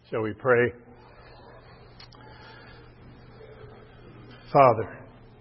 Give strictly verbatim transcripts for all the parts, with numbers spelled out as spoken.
Shall we pray? Father,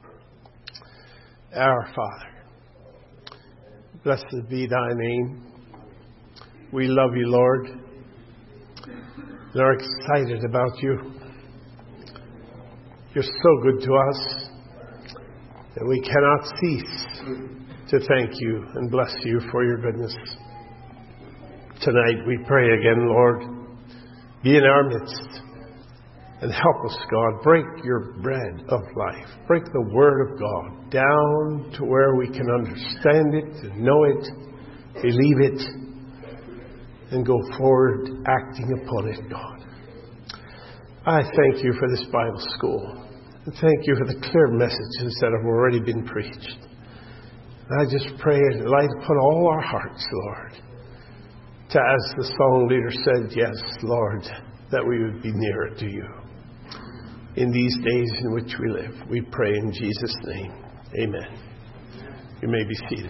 our Father, blessed be thy name. We love you, Lord, and are excited about you. You're so good to us that we cannot cease to thank you and bless you for your goodness. Tonight we pray again, Lord, be in our midst and help us, God. Break your bread of life. Break the word of God down to where we can understand it, know it, believe it, and go forward acting upon it, God. I thank you for this Bible school. And thank you for the clear messages that have already been preached. And I just pray and light upon all our hearts, Lord, to, as the song leader said, yes, Lord, that we would be nearer to you. In these days in which we live, we pray in Jesus' name. Amen. You may be seated.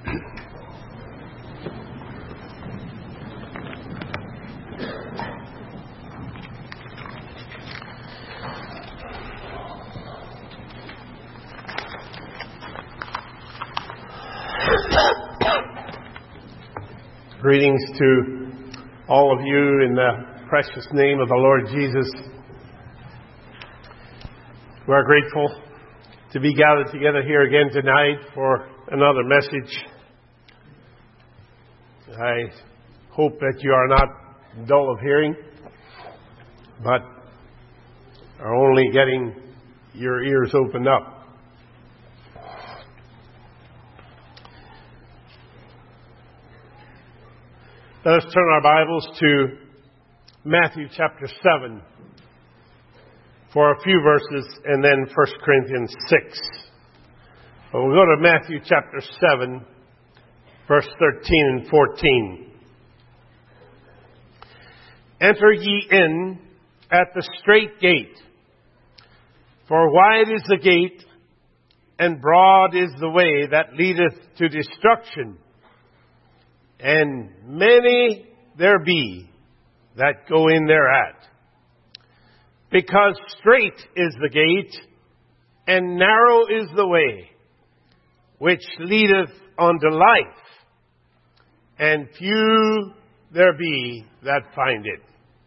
Greetings to all of you in the precious name of the Lord Jesus. We are grateful to be gathered together here again tonight for another message. I hope that you are not dull of hearing, but are only getting your ears opened up. Let us turn our Bibles to Matthew chapter seven for a few verses, and then First Corinthians six. But we'll go to Matthew chapter seven, verse thirteen and fourteen. Enter ye in at the strait gate, for wide is the gate, and broad is the way that leadeth to destruction, and many there be that go in thereat. Because strait is the gate, and narrow is the way, which leadeth unto life, and few there be that find it.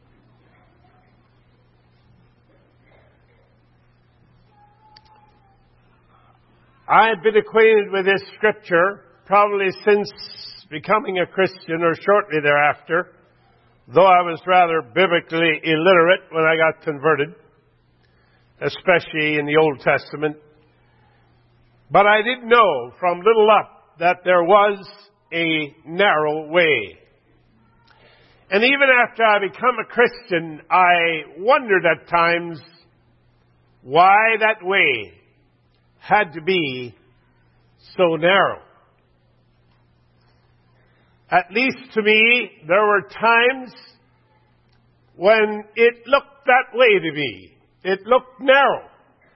I've been acquainted with this scripture probably since becoming a Christian or shortly thereafter, though I was rather biblically illiterate when I got converted, especially in the Old Testament. But I did know from little up that there was a narrow way. And even after I become a Christian, I wondered at times why that way had to be so narrow. At least to me, there were times when it looked that way to me. It looked narrow.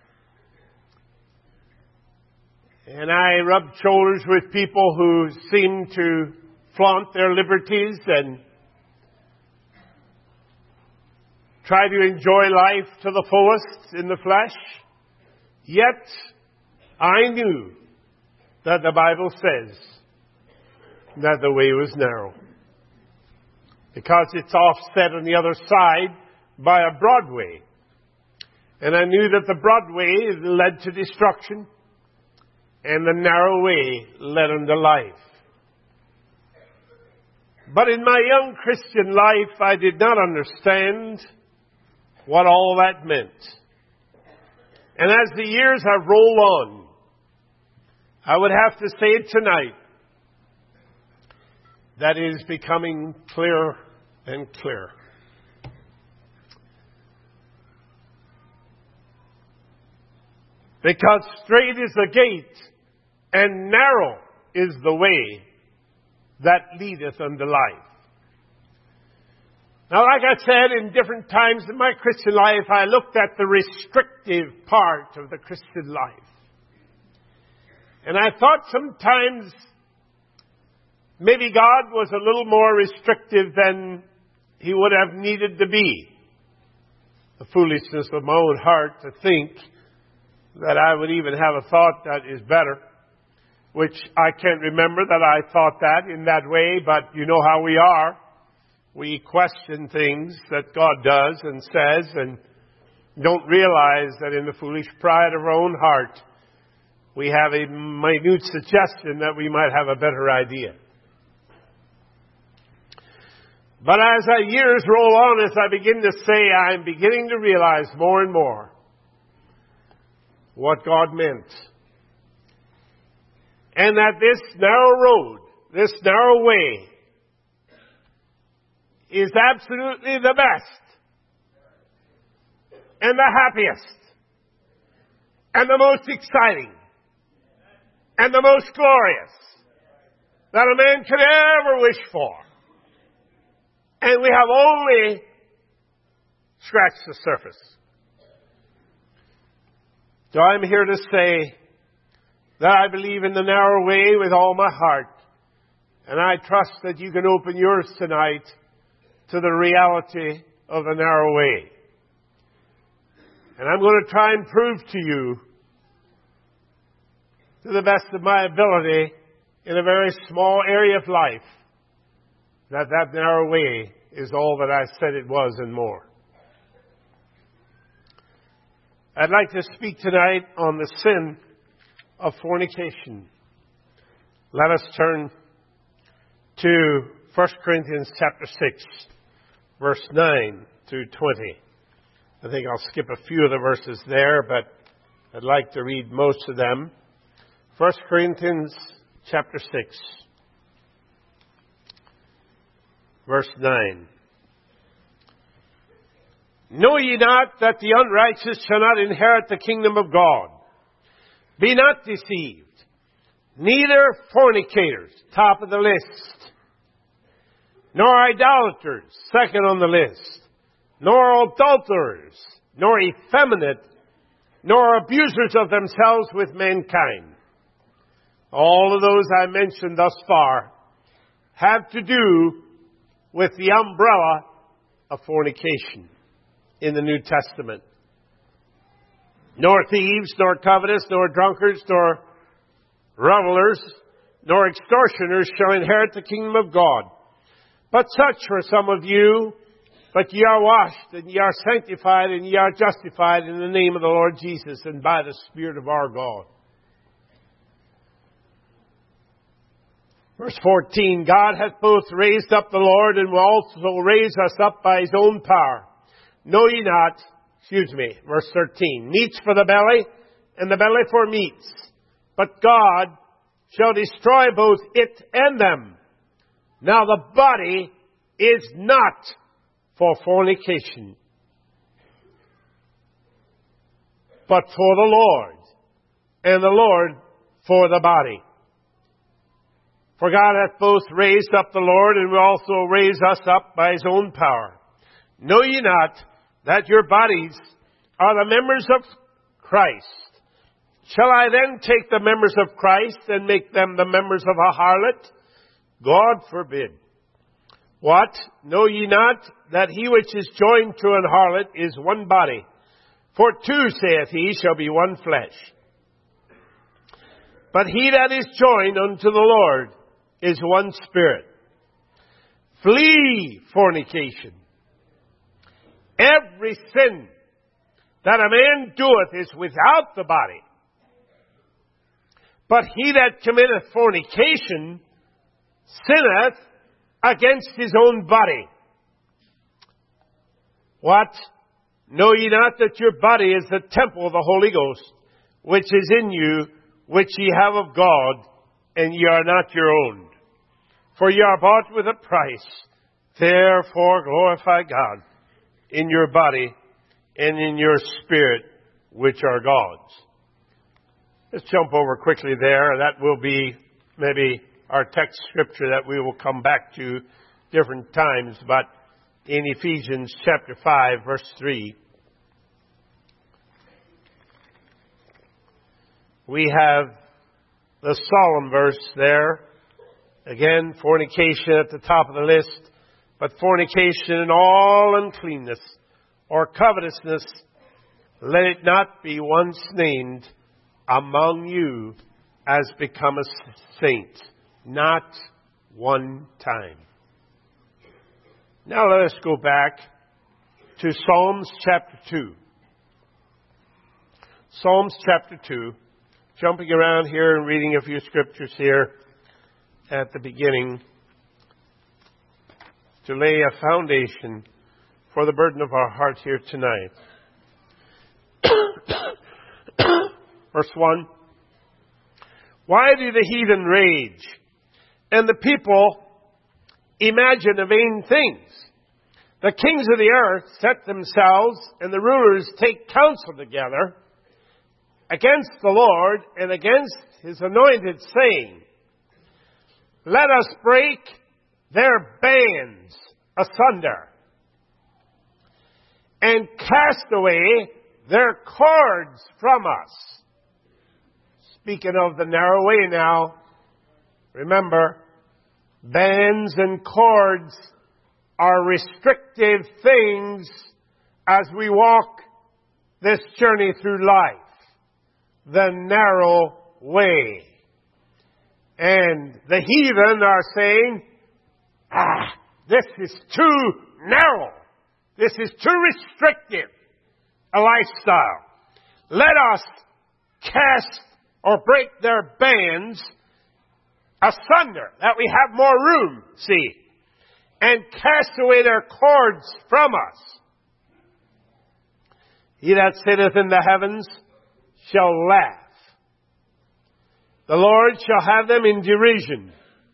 And I rubbed shoulders with people who seemed to flaunt their liberties and try to enjoy life to the fullest in the flesh. Yet, I knew that the Bible says that the way was narrow, because it's offset on the other side by a broad way. And I knew that the broad way led to destruction, and the narrow way led unto life. But in my young Christian life, I did not understand what all that meant. And as the years have rolled on, I would have to say it tonight, that is becoming clearer and clearer. Because strait is the gate, and narrow is the way that leadeth unto life. Now, like I said, in different times in my Christian life, I looked at the restrictive part of the Christian life. And I thought sometimes maybe God was a little more restrictive than He would have needed to be. the foolishness of my own heart to think that I would even have a thought that is better, which I can't remember that I thought that in that way, but you know how we are. We question things that God does and says and don't realize that in the foolish pride of our own heart, we have a minute suggestion that we might have a better idea. But as the years roll on, as I begin to say, I'm beginning to realize more and more what God meant. And that this narrow road, this narrow way, is absolutely the best and the happiest and the most exciting and the most glorious that a man could ever wish for. And we have only scratched the surface. So I'm here to say that I believe in the narrow way with all my heart. And I trust that you can open yours tonight to the reality of the narrow way. And I'm going to try and prove to you, to the best of my ability, in a very small area of life, that that narrow way is all that I said it was and more. I'd like to speak tonight on the sin of fornication. Let us turn to First Corinthians chapter six, verse nine through twenty. I think I'll skip a few of the verses there, but I'd like to read most of them. First Corinthians chapter six, verse nine. Know ye not that the unrighteous shall not inherit the kingdom of God? Be not deceived. Neither fornicators, top of the list, nor idolaters, second on the list, nor adulterers, nor effeminate, nor abusers of themselves with mankind. All of those I mentioned thus far have to do with the umbrella of fornication in the New Testament. Nor thieves, nor covetous, nor drunkards, nor revelers, nor extortioners shall inherit the kingdom of God. But such were some of you, but ye are washed, and ye are sanctified, and ye are justified in the name of the Lord Jesus, and by the Spirit of our God. Verse fourteen, God hath both raised up the Lord, and will also raise us up by His own power. Know ye not, excuse me, verse thirteen, meats for the belly, and the belly for meats. But God shall destroy both it and them. Now the body is not for fornication, but for the Lord, and the Lord for the body. For God hath both raised up the Lord, and will also raise us up by His own power. Know ye not that your bodies are the members of Christ? Shall I then take the members of Christ and make them the members of a harlot? God forbid. What? Know ye not that he which is joined to an harlot is one body? For two, saith he, shall be one flesh. But he that is joined unto the Lord is one spirit. Flee fornication. Every sin that a man doeth is without the body. But he that committeth fornication sinneth against his own body. What? Know ye not that your body is the temple of the Holy Ghost, which is in you, which ye have of God, and ye are not your own? For ye are bought with a price. Therefore glorify God in your body and in your spirit, which are God's. Let's jump over quickly there. That will be maybe our text scripture that we will come back to different times. But in Ephesians chapter five, verse three, we have the solemn verse there. Again, fornication at the top of the list. But fornication and all uncleanness or covetousness, let it not be once named among you as become a saint. Not one time. Now let us go back to Psalms chapter two. Psalms chapter two. Jumping around here and reading a few scriptures here at the beginning to lay a foundation for the burden of our heart here tonight. Verse one. Why do the heathen rage, and the people imagine a vain things? The kings of the earth set themselves, and the rulers take counsel together against the Lord and against his anointed, saying, let us break their bands asunder and cast away their cords from us. Speaking of the narrow way now, remember, bands and cords are restrictive things as we walk this journey through life. The narrow way. And the heathen are saying, ah, this is too narrow. This is too restrictive a lifestyle. Let us cast or break their bands asunder, that we have more room, see, and cast away their cords from us. He that sitteth in the heavens shall laugh. The Lord shall have them in derision.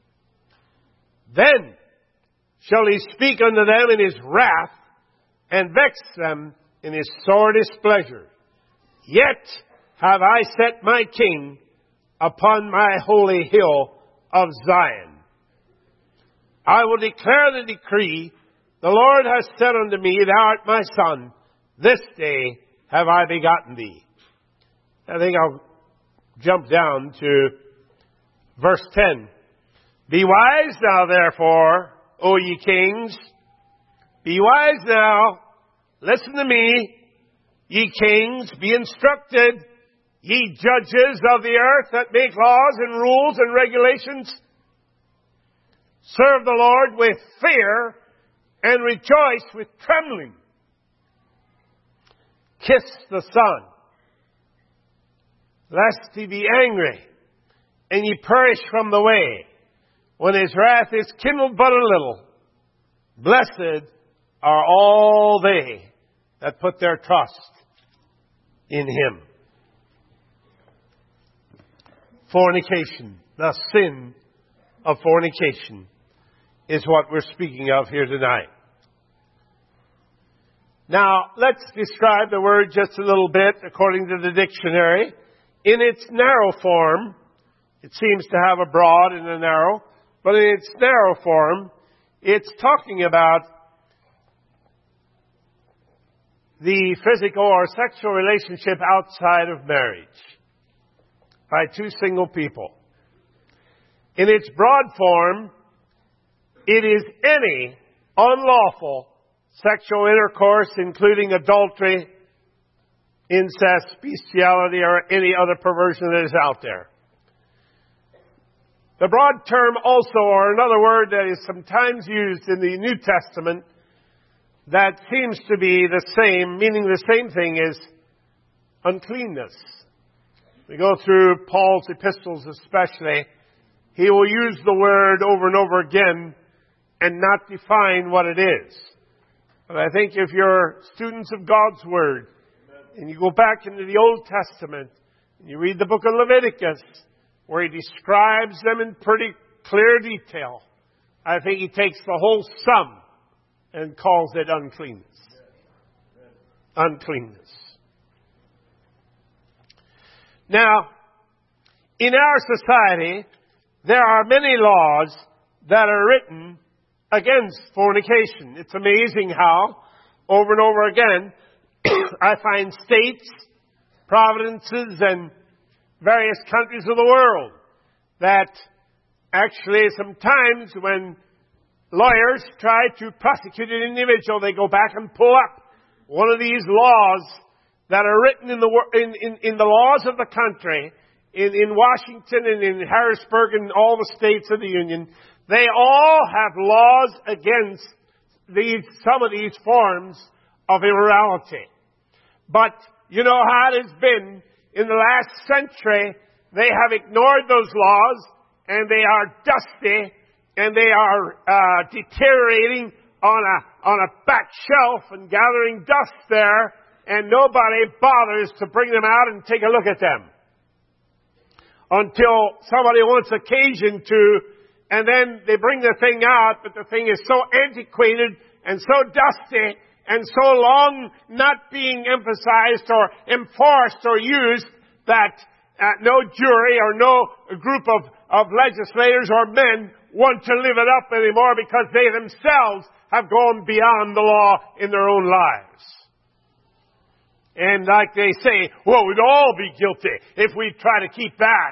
Then shall he speak unto them in his wrath, and vex them in his sore displeasure. Yet have I set my king upon my holy hill of Zion. I will declare the decree. The Lord has said unto me, thou art my son. This day have I begotten thee. I think I'll jump down to verse ten. Be wise now, therefore, O ye kings. Be wise now. Listen to me, ye kings. Be instructed, ye judges of the earth that make laws and rules and regulations. Serve the Lord with fear and rejoice with trembling. Kiss the Son, lest he be angry, and ye perish from the way, when his wrath is kindled but a little. Blessed are all they that put their trust in him. Fornication, the sin of fornication, is what we're speaking of here tonight. Now, let's describe the word just a little bit according to the dictionary. In its narrow form, it seems to have a broad and a narrow, but in its narrow form, it's talking about the physical or sexual relationship outside of marriage by two single people. In its broad form, it is any unlawful sexual intercourse, including adultery, incest, bestiality, or any other perversion that is out there. The broad term also, or another word that is sometimes used in the New Testament that seems to be the same, meaning the same thing, is uncleanness. We go through Paul's epistles especially. He will use the word over and over again and not define what it is. But I think if you're students of God's Word, and you go back into the Old Testament, and you read the book of Leviticus, where he describes them in pretty clear detail, I think he takes the whole sum and calls it uncleanness. Uncleanness. Now, in our society, there are many laws that are written against fornication. It's amazing how, over and over again, I find states, provinces, and various countries of the world that actually sometimes when lawyers try to prosecute an individual, they go back and pull up one of these laws that are written in the in, in, in the laws of the country, in, in Washington and in Harrisburg and all the states of the Union, they all have laws against these some of these forms of immorality. But you know how it has been in the last century. They have ignored those laws, and they are dusty, and they are uh, deteriorating on a on a back shelf and gathering dust there, and nobody bothers to bring them out and take a look at them until somebody wants occasion to, and then they bring the thing out, but the thing is so antiquated and so dusty and so long not being emphasized or enforced or used that Uh, no jury or no group of, of legislators or men want to live it up anymore because they themselves have gone beyond the law in their own lives. And like they say, well, we'd all be guilty if we try to keep that.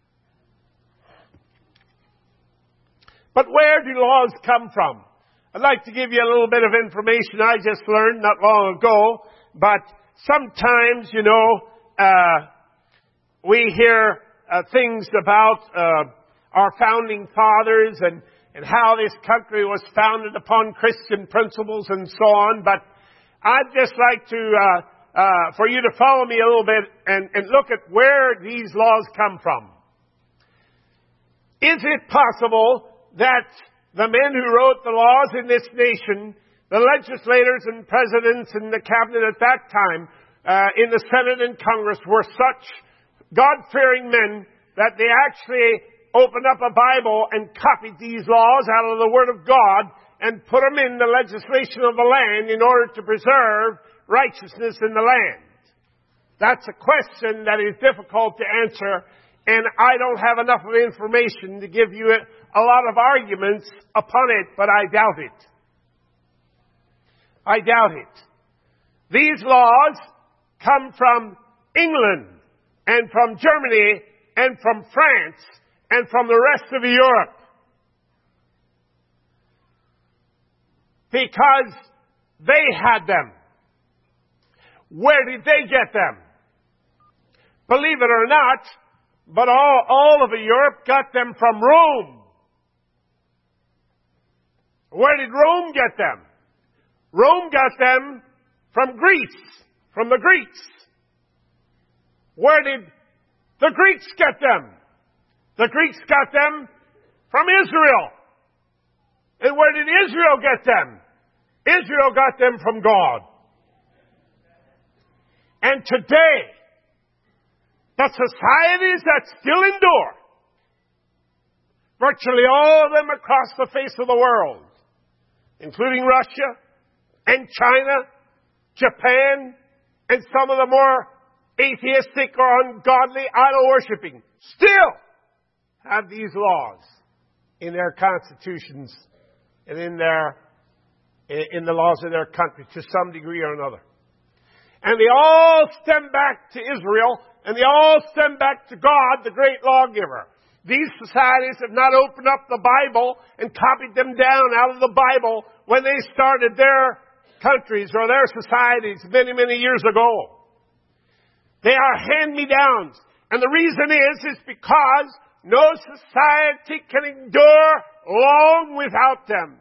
But where do laws come from? I'd like to give you a little bit of information I just learned not long ago. But sometimes, you know, uh, we hear uh, things about uh, our founding fathers and, and how this country was founded upon Christian principles and so on. But I'd just like to, uh, uh, for you to follow me a little bit and, and look at where these laws come from. Is it possible that the men who wrote the laws in this nation, the legislators and presidents and the cabinet at that time, uh, in the Senate and Congress, were such God-fearing men that they actually opened up a Bible and copied these laws out of the Word of God and put them in the legislation of the land in order to preserve righteousness in the land? That's a question that is difficult to answer, and I don't have enough of information to give you a lot of arguments upon it, but I doubt it. I doubt it. These laws come from England, and from Germany, and from France, and from the rest of Europe. Because they had them. Where did they get them? Believe it or not, but all, all of Europe got them from Rome. Where did Rome get them? Rome got them from Greece, from the Greeks. Where did the Greeks get them? The Greeks got them from Israel. And where did Israel get them? Israel got them from God. And today, the societies that still endure, virtually all of them across the face of the world, including Russia and China, Japan, and some of the more atheistic or ungodly idol-worshipping, still have these laws in their constitutions and in their in the laws of their country to some degree or another. And they all stem back to Israel, and they all stem back to God, the great lawgiver. These societies have not opened up the Bible and copied them down out of the Bible when they started their countries or their societies many, many years ago. They are hand-me-downs. And the reason is, is because no society can endure long without them.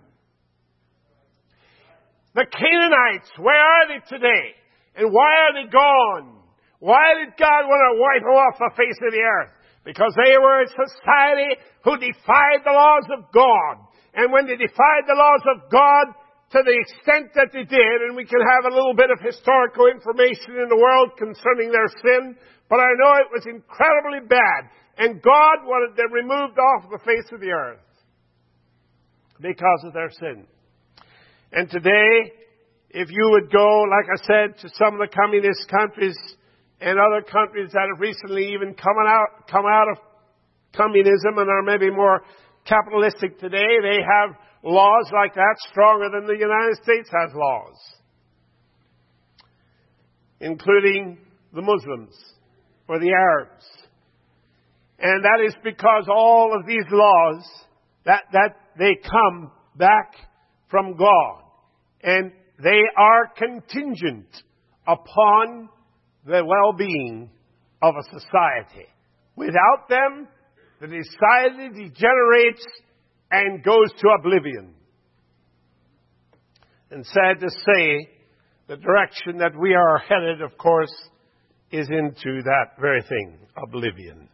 The Canaanites, where are they today? And why are they gone? Why did God want to wipe them off the face of the earth? Because they were a society who defied the laws of God. And when they defied the laws of God, to the extent that they did, and we can have a little bit of historical information in the world concerning their sin, but I know it was incredibly bad. And God wanted them removed off the face of the earth because of their sin. And today, if you would go, like I said, to some of the communist countries and other countries that have recently even come out, come out of communism and are maybe more capitalistic today, they have laws like that stronger than the United States has laws, including the Muslims or the Arabs. And that is because all of these laws, that, that they come back from God. And they are contingent upon the well-being of a society. Without them, the society degenerates and goes to oblivion. And sad to say, the direction that we are headed, of course, is into that very thing, oblivion.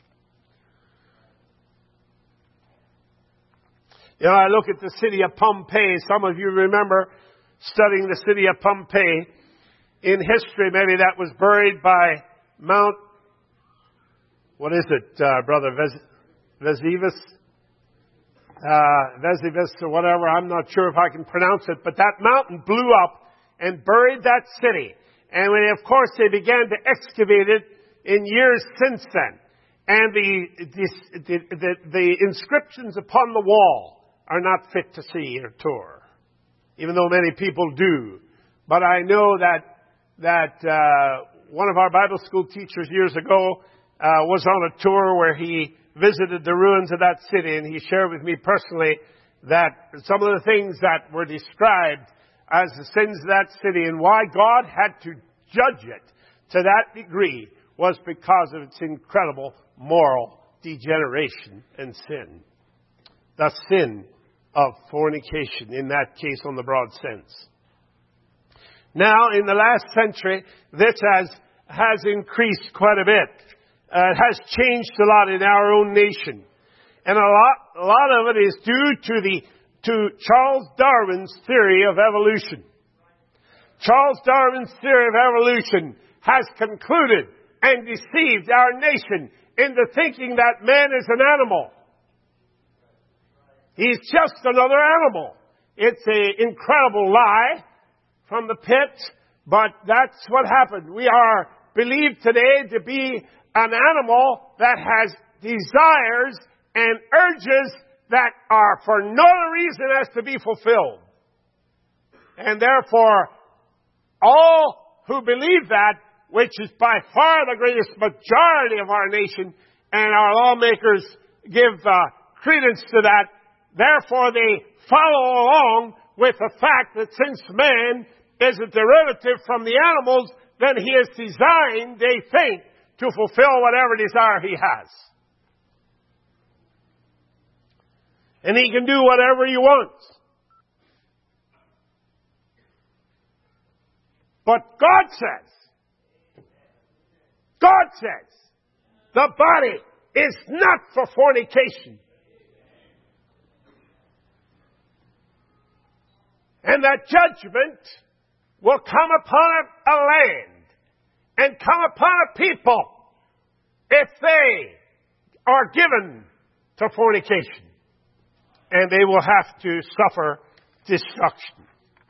You know, I look at the city of Pompeii. Some of you remember studying the city of Pompeii. In history, maybe that was buried by Mount, what is it, uh, Brother Ves- Vesuvius? Uh, Vesuvius or whatever. I'm not sure if I can pronounce it. But that mountain blew up and buried that city. And when, of course, they began to excavate it in years since then. And the, the, the, the inscriptions upon the wall are not fit to see or tour, even though many people do. But I know that that uh, one of our Bible school teachers years ago uh, was on a tour where he visited the ruins of that city, and he shared with me personally that some of the things that were described as the sins of that city and why God had to judge it to that degree was because of its incredible moral degeneration and sin. The sin of fornication, in that case on the broad sense. Now, in the last century, this has, has increased quite a bit. Uh, it has changed a lot in our own nation. And a lot, a lot of it is due to the, to Charles Darwin's theory of evolution. Charles Darwin's theory of evolution has concluded and deceived our nation into thinking that man is an animal. He's just another animal. It's an incredible lie from the pit, but that's what happened. We are believed today to be an animal that has desires and urges that are for no other reason as to be fulfilled. And therefore, all who believe that, which is by far the greatest majority of our nation, and our lawmakers give uh, credence to that, therefore they follow along with the fact that since man is a derivative from the animals, then he is designed, they think, to fulfill whatever desire he has. And he can do whatever he wants. But God says, God says, the body is not for fornication. And that judgment will come upon a, a land and come upon a people if they are given to fornication. And they will have to suffer destruction.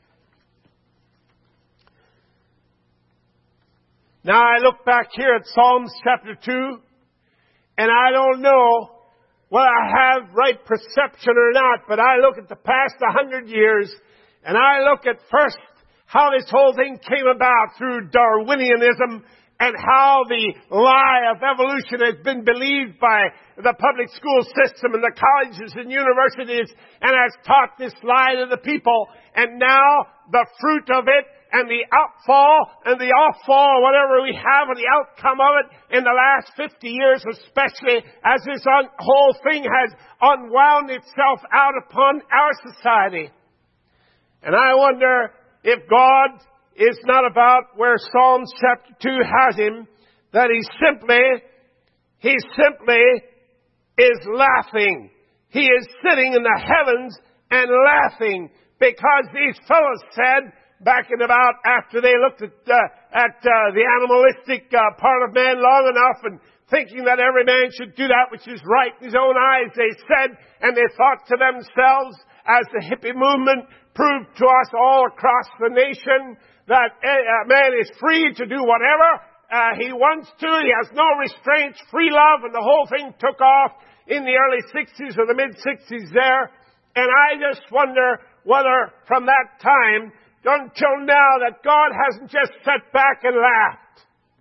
Now I look back here at Psalms chapter two, and I don't know whether I have right perception or not, but I look at the past a hundred years, and I look at first how this whole thing came about through Darwinianism and how the lie of evolution has been believed by the public school system and the colleges and universities and has taught this lie to the people. And now the fruit of it and the outfall and the offall, whatever we have, and the outcome of it in the last fifty years, especially as this un- whole thing has unwound itself out upon our society. And I wonder if God is not about where Psalms chapter two has him, that he simply, he simply is laughing. He is sitting in the heavens and laughing because these fellows said, back in about after they looked at, uh, at uh, the animalistic uh, part of man long enough and thinking that every man should do that which is right in his own eyes, they said, and they thought to themselves, as the hippie movement proved to us all across the nation, that a man is free to do whatever uh, he wants to. He has no restraints, free love, and the whole thing took off in the early sixties or the mid-sixties there. And I just wonder whether from that time until now that God hasn't just sat back and laughed.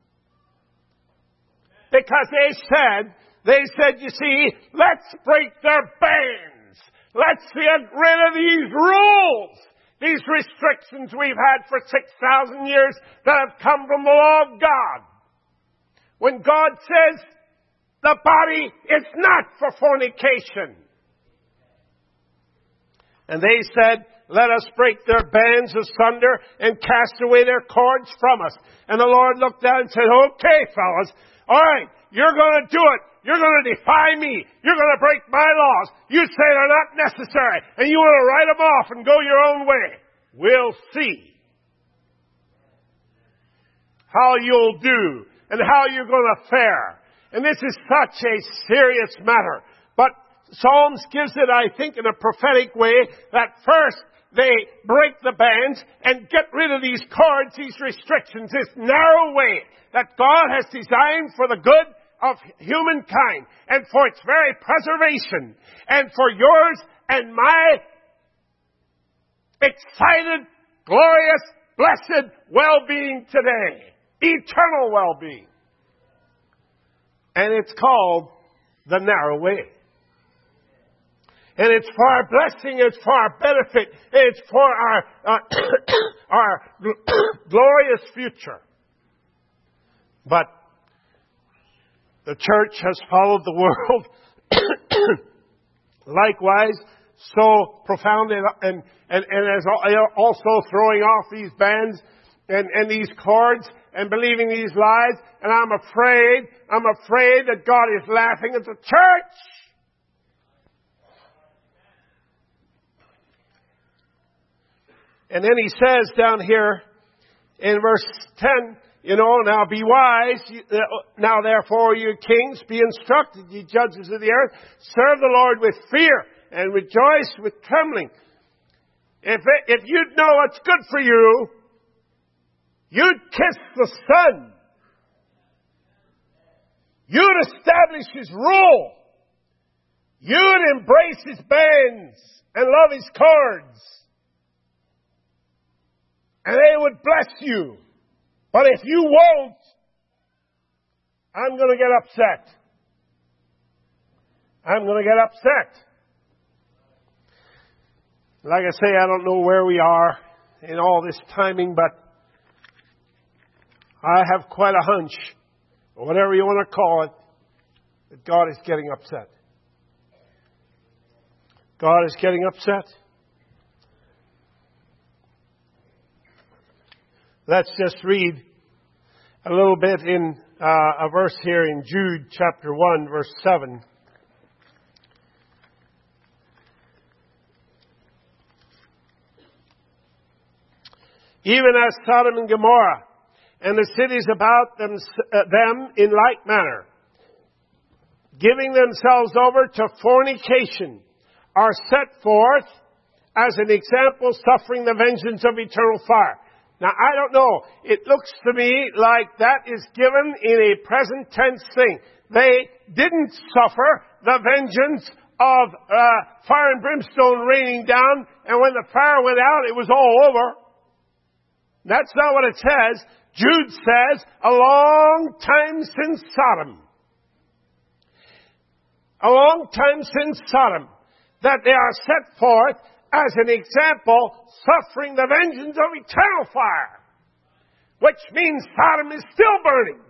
Because they said, they said, you see, let's break their bands. Let's get rid of these rules. these restrictions we've had for six thousand years that have come from the law of God. When God says the body is not for fornication. And they said, let us break their bands asunder and cast away their cords from us. And the Lord looked down and said, okay, fellas, all right, you're going to do it. You're going to defy me. You're going to break my laws. You say they're not necessary. And you want to write them off and go your own way. We'll see how you'll do and how you're going to fare. And this is such a serious matter. But Psalms gives it, I think, in a prophetic way, that first they break the bands and get rid of these cords, these restrictions, this narrow way that God has designed for the good of humankind and for its very preservation and for yours and my excited, glorious, blessed well-being today. Eternal well-being. And it's called the narrow way. And it's for our blessing, it's for our benefit, it's for our, uh, our glorious future. But the church has followed the world likewise, so profound and, and, and, and as also throwing off these bands and, and these cords and believing these lies. And I'm afraid, I'm afraid that God is laughing at the church. And then he says down here in verse ten, you know, now be wise, now therefore you kings, be instructed, ye judges of the earth, serve the Lord with fear and rejoice with trembling. If it, if you'd know what's good for you, you'd kiss the Son. You'd establish His rule. You'd embrace His bands and love His cords. And they would bless you. But if you won't, I'm going to get upset. I'm going to get upset. Like I say, I don't know where we are in all this timing, but I have quite a hunch, or whatever you want to call it, that God is getting upset. God is getting upset. Let's just read a little bit in uh, a verse here in Jude chapter one, verse seven. Even as Sodom and Gomorrah and the cities about them, uh, them in like manner, giving themselves over to fornication, are set forth as an example, suffering the vengeance of eternal fire. Now, I don't know. It looks to me like that is given in a present tense thing. They didn't suffer the vengeance of uh, fire and brimstone raining down, and when the fire went out, it was all over. That's not what it says. Jude says, a long time since Sodom. A long time since Sodom. That they are set forth as an example, suffering the vengeance of eternal fire. Which means Sodom is still burning.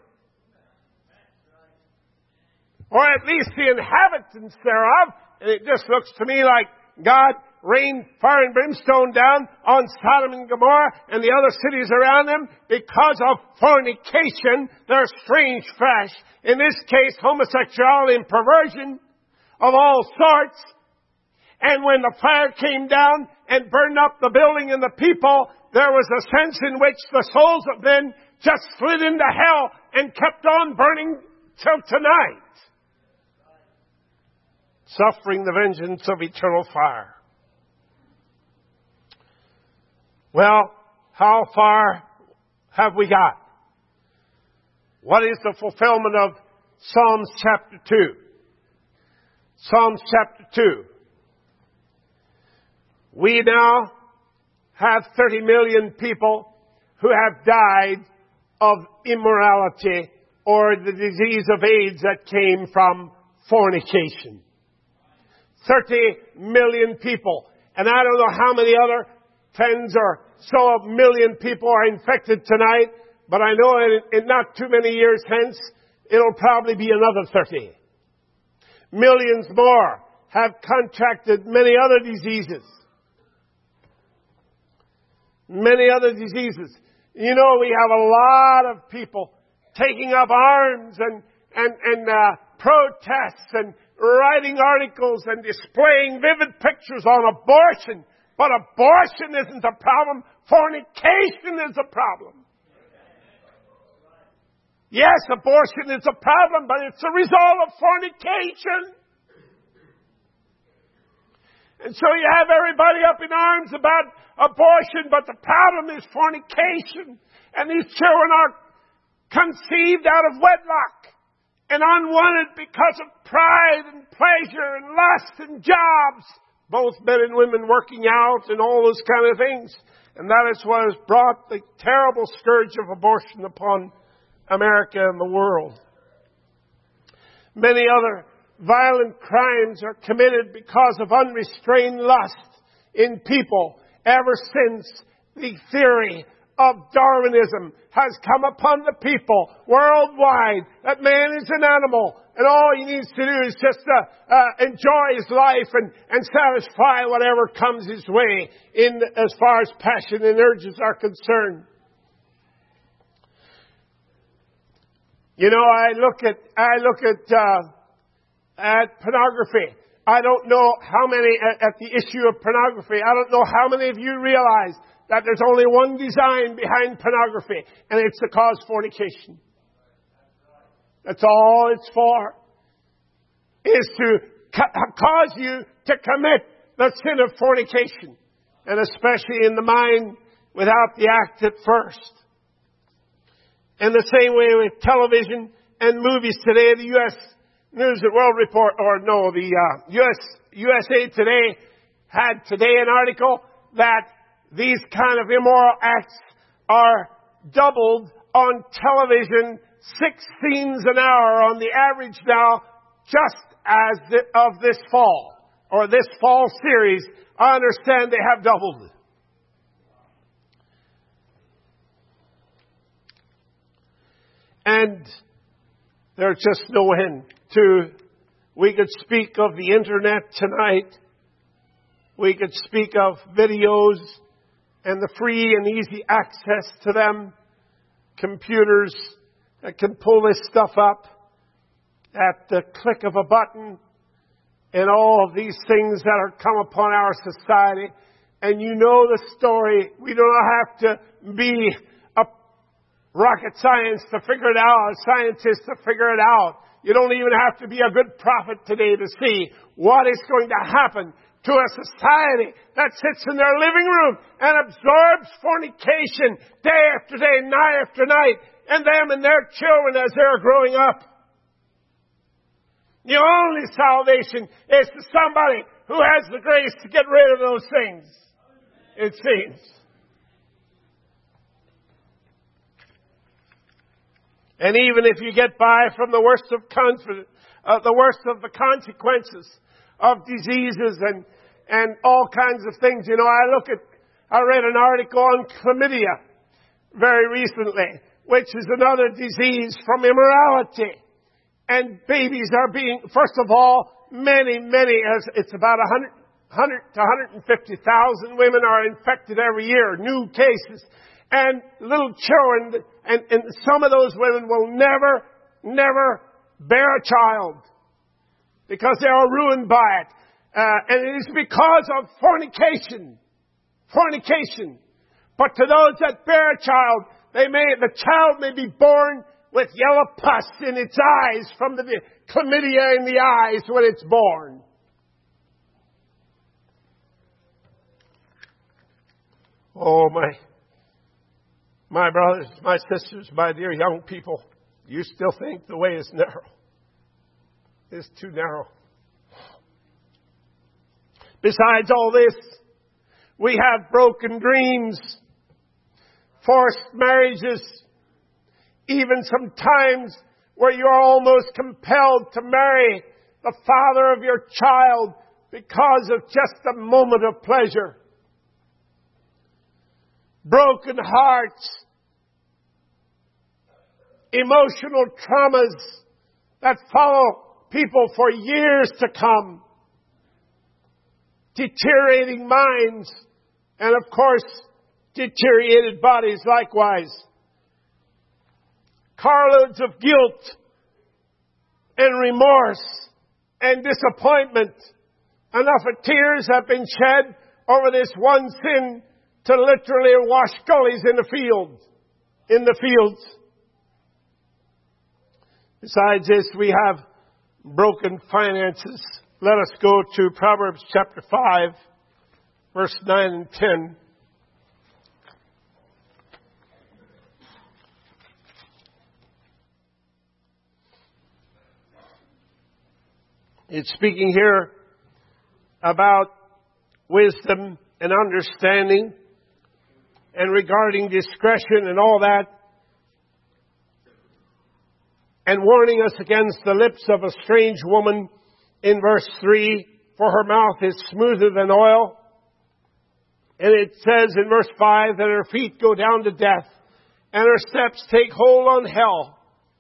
Or at least the inhabitants thereof. And it just looks to me like God rained fire and brimstone down on Sodom and Gomorrah and the other cities around them because of fornication, their strange flesh. In this case, homosexuality and perversion of all sorts. And when the fire came down and burned up the building and the people, there was a sense in which the souls of men just slid into hell and kept on burning till tonight. Suffering the vengeance of eternal fire. Well, how far have we got? What is the fulfillment of Psalms chapter two? Psalms chapter two. We now have thirty million people who have died of immorality or the disease of AIDS that came from fornication. thirty million people. And I don't know how many other tens or so of million people are infected tonight, but I know in, in not too many years hence, it'll probably be another thirty. Millions more have contracted many other diseases. Many other diseases. You know, we have a lot of people taking up arms and, and, and uh, protests and writing articles and displaying vivid pictures on abortion. But abortion isn't a problem. Fornication is a problem. Yes, abortion is a problem, but it's a result of fornication. And so you have everybody up in arms about abortion, but the problem is fornication. And these children are conceived out of wedlock and unwanted because of pride and pleasure and lust and jobs. Both men and women working out and all those kind of things. And that is what has brought the terrible scourge of abortion upon America and the world. Many other violent crimes are committed because of unrestrained lust in people ever since the theory of Darwinism has come upon the people worldwide that man is an animal and all he needs to do is just uh, uh, enjoy his life and, and satisfy whatever comes his way in as far as passion and urges are concerned. You know, I look at I look at uh, at pornography. I don't know how many at, at the issue of pornography. I don't know how many of you realize that there's only one design behind pornography, and it's to cause fornication. That's all it's for. Is to ca- cause you to commit the sin of fornication, and especially in the mind without the act at first. In the same way with television and movies today, the U S News and World Report, or no, the uh, U S U S A Today had today an article that these kind of immoral acts are doubled on television, six scenes an hour on the average now, just as the, of this fall, or this fall series. I understand they have doubled. And there's just no end to, we could speak of the internet tonight. We could speak of videos and the free and easy access to them. Computers that can pull this stuff up at the click of a button. And all of these things that are come upon our society. And you know the story. We do not have to be rocket science to figure it out, a scientist to figure it out. You don't even have to be a good prophet today to see what is going to happen to a society that sits in their living room and absorbs fornication day after day, night after night, and them and their children as they're growing up. The only salvation is to somebody who has the grace to get rid of those things, it seems. And even if you get by from the worst of confidence, uh, the worst of the consequences of diseases and and all kinds of things, you know, I look at, I read an article on chlamydia very recently, which is another disease from immorality, and babies are being, first of all, many, many, as it's about one hundred to one hundred fifty thousand women are infected every year, new cases. And little children, and, and some of those women will never, never bear a child because they are ruined by it. Uh, and it is because of fornication. Fornication. But to those that bear a child, they may, the child may be born with yellow pus in its eyes from the chlamydia in the eyes when it's born. Oh, my. My brothers, my sisters, my dear young people, you still think the way is narrow. It's too narrow. Besides all this, we have broken dreams, forced marriages, even sometimes where you are almost compelled to marry the father of your child because of just a moment of pleasure. broken hearts, emotional traumas that follow people for years to come, deteriorating minds, and of course, deteriorated bodies likewise. Carloads of guilt and remorse and disappointment. Enough of tears have been shed over this one sin to literally wash gullies in the field, in the fields. Besides this, we have broken finances. Let us go to Proverbs chapter five, verse nine and ten. It's speaking here about wisdom and understanding and regarding discretion and all that, and warning us against the lips of a strange woman in verse three, for her mouth is smoother than oil. And it says in verse five that her feet go down to death and her steps take hold on hell.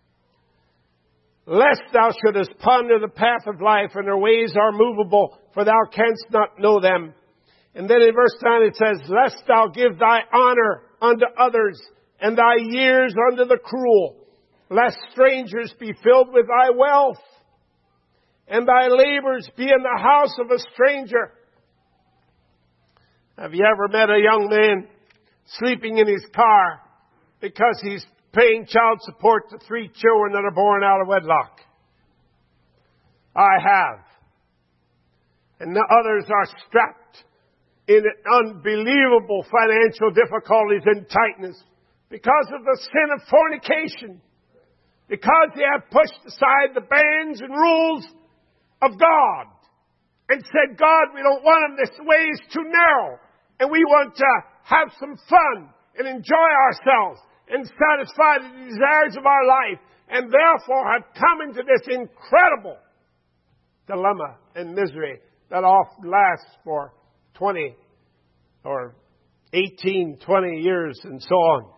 Lest thou shouldest ponder the path of life, and her ways are movable, for thou canst not know them. And then in verse nine it says, lest thou give thy honor unto others, and thy years unto the cruel, lest strangers be filled with thy wealth, and thy labors be in the house of a stranger. Have you ever met a young man sleeping in his car because he's paying child support to three children that are born out of wedlock? I have. And the others are strapped in unbelievable financial difficulties and tightness because of the sin of fornication. Because they have pushed aside the bands and rules of God and said, God, we don't want them. This way is too narrow. And we want to have some fun and enjoy ourselves and satisfy the desires of our life, and therefore have come into this incredible dilemma and misery that often lasts for twenty or eighteen, twenty years and so on.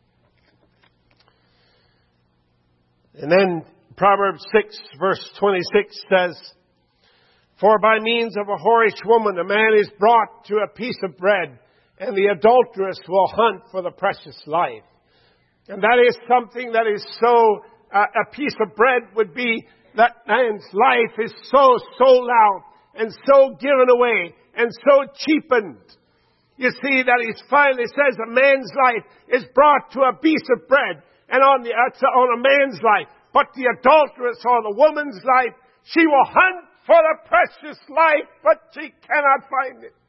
And then Proverbs six verse twenty-six says, for by means of a whorish woman a man is brought to a piece of bread, and the adulteress will hunt for the precious life. And that is something that is so, uh, a piece of bread would be that man's life is so sold out and so given away and so cheapened. You see that he finally says a man's life is brought to a piece of bread, and on the uh, on a man's life. But the adulteress or the woman's life, she will hunt for the precious life, but she cannot find it.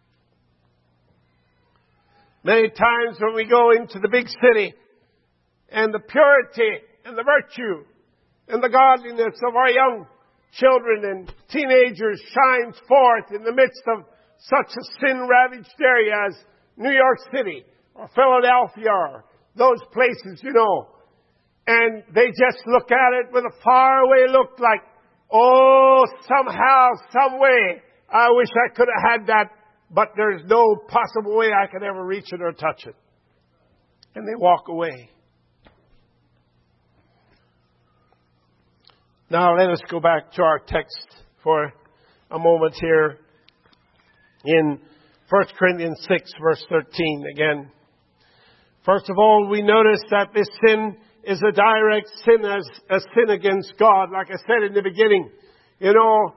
Many times when we go into the big city, and the purity and the virtue and the godliness of our young children and teenagers shines forth in the midst of such a sin-ravaged area as New York City or Philadelphia or those places, you know. And they just look at it with a faraway look like, oh, somehow, some way, I wish I could have had that, but there's no possible way I could ever reach it or touch it. And they walk away. Now let us go back to our text for a moment here in First Corinthians six verse thirteen again. First of all, we notice that this sin is a direct sin as a sin against God. Like I said in the beginning, you know,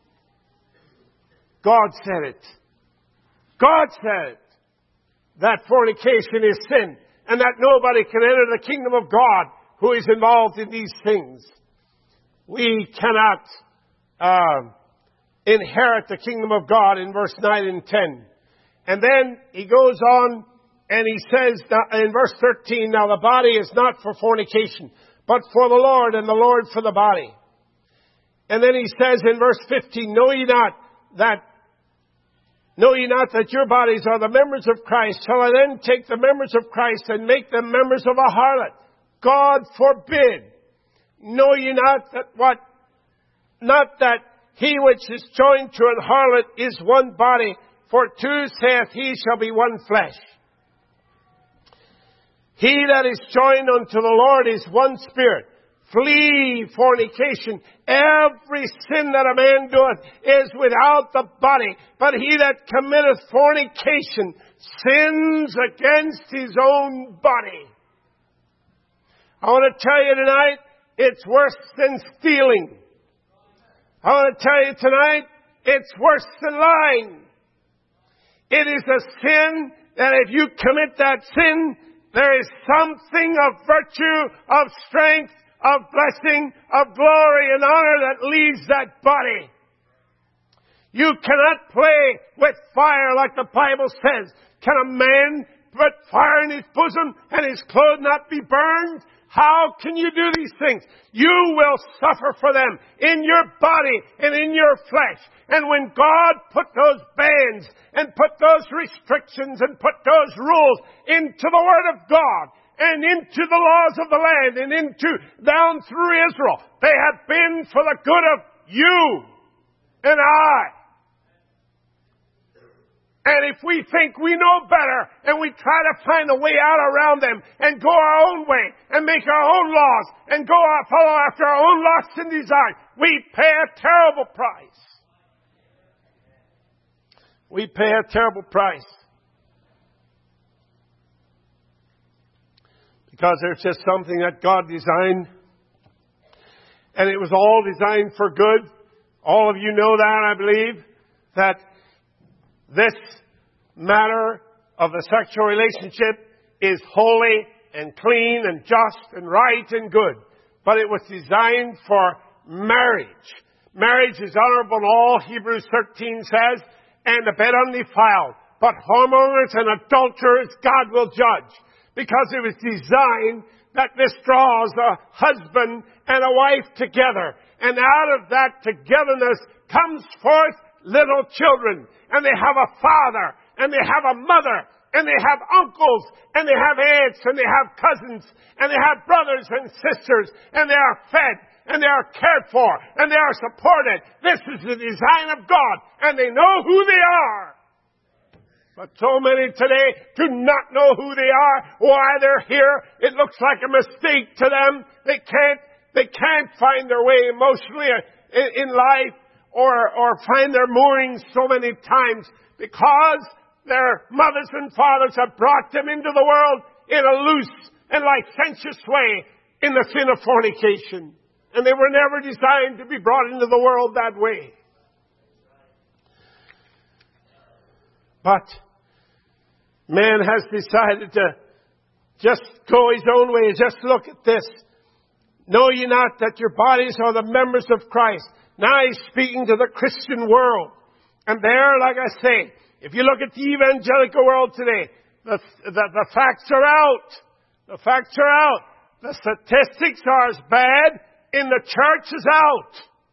God said it. God said that fornication is sin and that nobody can enter the kingdom of God who is involved in these things. We cannot uh, inherit the kingdom of God in verse nine and ten. And then he goes on and he says in verse thirteen, now the body is not for fornication, but for the Lord, and the Lord for the body. And then he says in verse fifteen, know ye not that Know ye not that your bodies are the members of Christ? Shall I then take the members of Christ and make them members of a harlot? God forbid. Know ye not that what? Not that he which is joined to an harlot is one body, for two saith he shall be one flesh. He that is joined unto the Lord is one spirit. Flee fornication. Every sin that a man doeth is without the body. But he that committeth fornication sins against his own body. I want to tell you tonight, it's worse than stealing. I want to tell you tonight, it's worse than lying. It is a sin that if you commit that sin, there is something of virtue, of strength, of blessing, of glory and honor that leaves that body. You cannot play with fire like the Bible says. Can a man put fire in his bosom and his clothes not be burned? How can you do these things? You will suffer for them in your body and in your flesh. And when God put those bans and put those restrictions and put those rules into the Word of God and into the laws of the land and into down through Israel, they have been for the good of you and I. And if we think we know better and we try to find a way out around them and go our own way and make our own laws and go out, follow after our own lusts and desires, we pay a terrible price. We pay a terrible price. Because there's just something that God designed. And it was all designed for good. All of you know that, I believe. That this matter of the sexual relationship is holy and clean and just and right and good. But it was designed for marriage. Marriage is honorable in all, Hebrews thirteen says, and the bed undefiled. But whoremongers and adulterers God will judge. Because it was designed that this draws a husband and a wife together. And out of that togetherness comes forth little children. And they have a father. And they have a mother. And they have uncles. And they have aunts. And they have cousins. And they have brothers and sisters. And they are fed. And they are cared for. And they are supported. This is the design of God. And they know who they are. But so many today do not know who they are, why they're here. It looks like a mistake to them. They can't, they can't find their way emotionally in, in life or, or find their moorings so many times because their mothers and fathers have brought them into the world in a loose and licentious way in the sin of fornication. And they were never designed to be brought into the world that way. But man has decided to just go his own way. Just look at this. Know ye not that your bodies are the members of Christ? Now he's speaking to the Christian world. And there, like I say, if you look at the evangelical world today, the, the, the facts are out. The facts are out. The statistics are as bad in the church as out.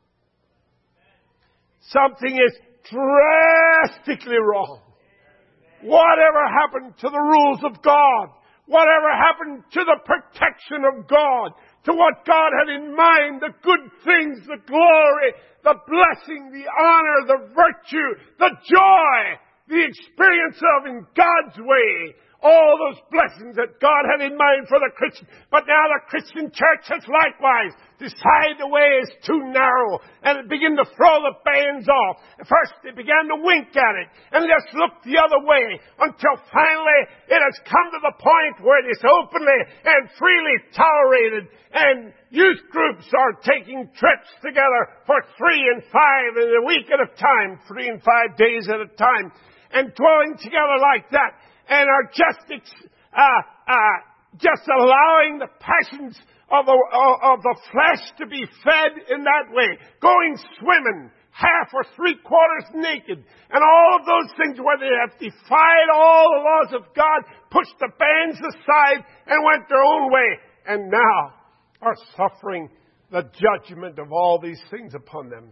Something is drastically wrong. Whatever happened to the rules of God? Whatever happened to the protection of God? To what God had in mind, the good things, the glory, the blessing, the honor, the virtue, the joy, the experience of in God's way. All those blessings that God had in mind for the Christian. But now the Christian church has likewise decided the way is too narrow. And it began to throw the bands off. At first they began to wink at it. And just look the other way. Until finally it has come to the point where it is openly and freely tolerated. And youth groups are taking trips together for three and five in a week at a time. Three and five days at a time. And dwelling together like that. And are just uh, uh, just allowing the passions of the, of the flesh to be fed in that way. Going swimming, half or three quarters naked. And all of those things where they have defied all the laws of God, pushed the bands aside and went their own way. And now are suffering the judgment of all these things upon them.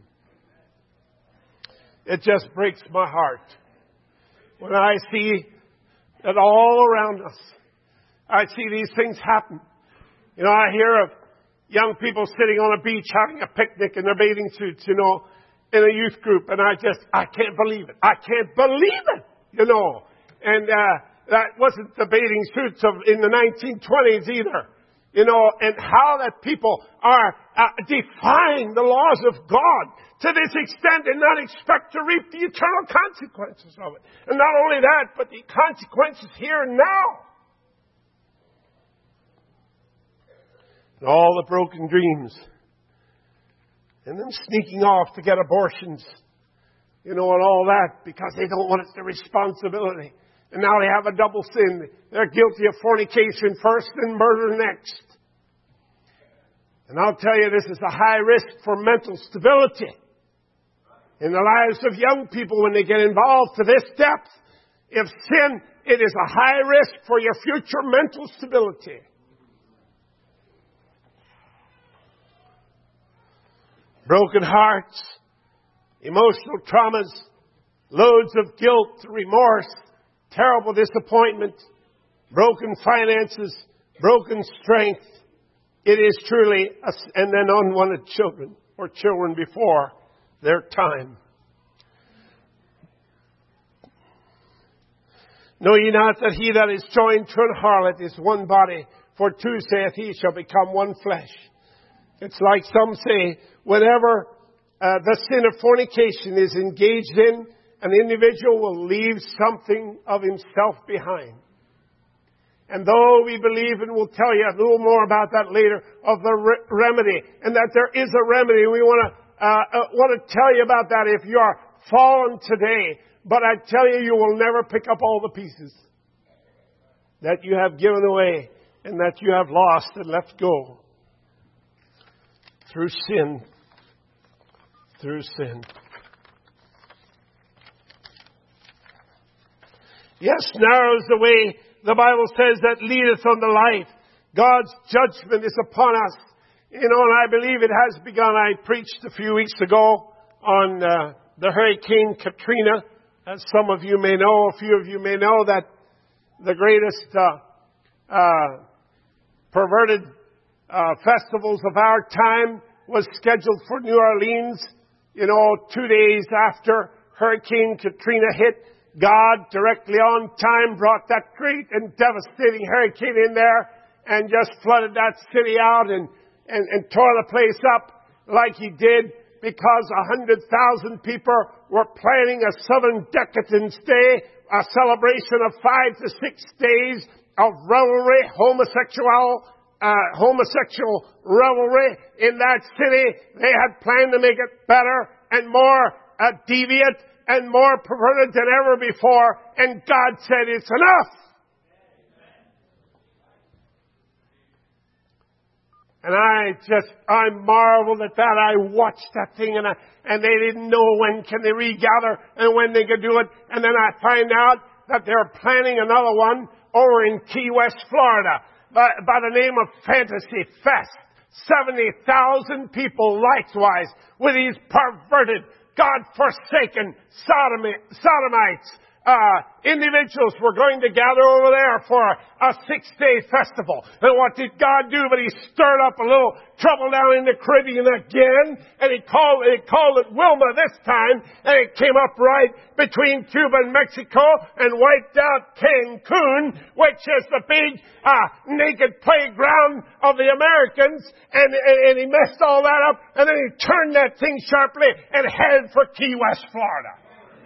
It just breaks my heart when I see that all around us, I see these things happen. You know, I hear of young people sitting on a beach having a picnic in their bathing suits, you know, in a youth group. And I just, I can't believe it. I can't believe it, you know. And uh, that wasn't the bathing suits of in the nineteen twenties either. You know, and how that people are uh, defying the laws of God to this extent and not expect to reap the eternal consequences of it. And not only that, but the consequences here and now. And all the broken dreams. And them sneaking off to get abortions. You know, and all that because they don't want the responsibility. And now they have a double sin. They're guilty of fornication first and murder next. And I'll tell you, this is a high risk for mental stability in the lives of young people when they get involved to this depth. If sin, it is a high risk for your future mental stability. Broken hearts, emotional traumas, loads of guilt, remorse, terrible disappointment, broken finances, broken strength. It is truly, a, and then unwanted children or children before their time. Know ye not that he that is joined to an harlot is one body? For two saith he shall become one flesh. It's like some say, whenever uh, the sin of fornication is engaged in, an individual will leave something of himself behind. And though we believe, and we'll tell you a little more about that later, of the re- remedy, and that there is a remedy, we want to uh, uh, want to tell you about that if you are fallen today. But I tell you, you will never pick up all the pieces that you have given away and that you have lost and left go through sin. Through sin. Yes, narrows the way, the Bible says, that leadeth unto life. God's judgment is upon us. You know, and I believe it has begun. I preached a few weeks ago on uh, the Hurricane Katrina. As some of you may know, a few of you may know, that the greatest uh, uh, perverted uh, festivals of our time was scheduled for New Orleans. You know, two days after Hurricane Katrina hit, God, directly on time, brought that great and devastating hurricane in there and just flooded that city out and, and, and tore the place up like he did, because a hundred thousand people were planning a Southern Decadence Day, a celebration of five to six days of revelry, homosexual, uh, homosexual revelry in that city. They had planned to make it better and more uh, deviant and more perverted than ever before. And God said, it's enough. And I just, I marveled at that. I watched that thing and I, and they didn't know when can they regather and when they could do it. And then I find out that they're planning another one over in Key West, Florida, by, by the name of Fantasy Fest. seventy thousand people likewise with these perverted, God-forsaken sodomy, sodomites. Uh, individuals were going to gather over there for a, a six-day festival. And what did God do? But he stirred up a little trouble down in the Caribbean again. And he called, he called it Wilma this time. And it came up right between Cuba and Mexico and wiped out Cancun, which is the big uh, naked playground of the Americans. And, and, and he messed all that up. And then he turned that thing sharply and headed for Key West, Florida.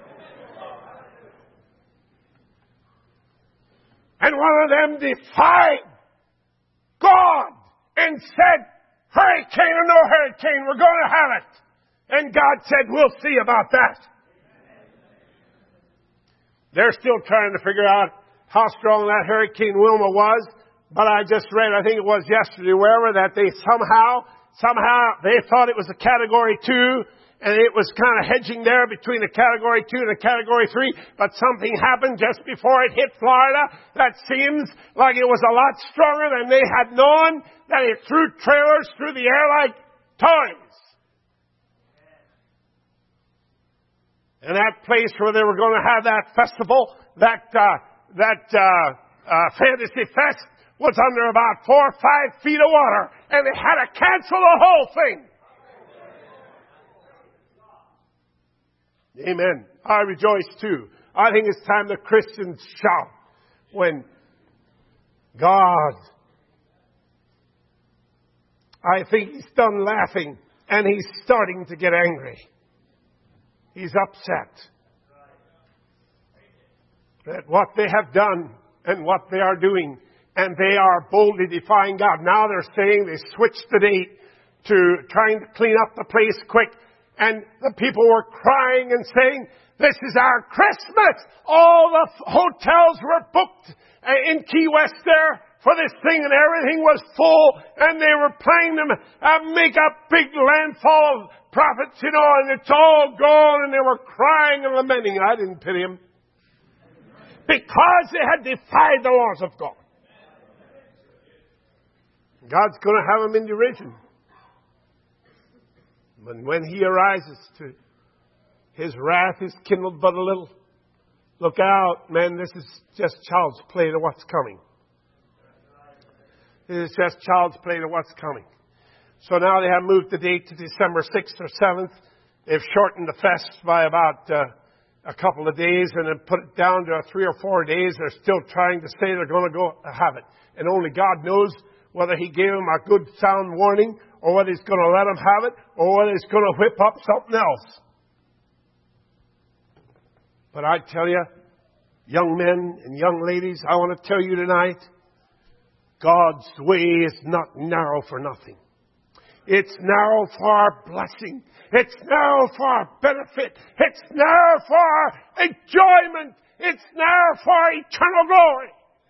And one of them defied God and said, hurricane or no hurricane, we're going to have it. And God said, we'll see about that. They're still trying to figure out how strong that Hurricane Wilma was. But I just read, I think it was yesterday, wherever, that they somehow, somehow, they thought it was a Category two. And it was kind of hedging there between a Category two and a Category three. But something happened just before it hit Florida that seems like it was a lot stronger than they had known. That it threw trailers through the air like toys. And that place where they were going to have that festival, that uh, that uh, uh, Fantasy Fest, was under about four or five feet of water. And they had to cancel the whole thing. Amen. I rejoice too. I think it's time the Christians shout. when God, I think He's done laughing and He's starting to get angry. He's upset at what they have done and what they are doing. And they are boldly defying God. Now they're saying they switched the date to trying to clean up the place quick. And the people were crying and saying, this is our Christmas. All the f- hotels were booked uh, in Key West there for this thing, and everything was full. And they were planning to uh, make a big landfall of profits, you know, and it's all gone. And they were crying and lamenting. I didn't pity them. Because they had defied the laws of God. God's going to have them in derision. But when He arises, to His wrath is kindled but a little. Look out, men, this is just child's play to what's coming. This is just child's play to what's coming. So now they have moved the date to December sixth or seventh. They've shortened the fest by about uh, a couple of days and then put it down to three or four days. They're still trying to say they're going to go have it. And only God knows whether He gave them a good sound warning, or whether He's going to let them have it, or whether He's going to whip up something else. But I tell you, young men and young ladies, I want to tell you tonight, God's way is not narrow for nothing. It's narrow for our blessing. It's narrow for our benefit. It's narrow for our enjoyment. It's narrow for our eternal glory.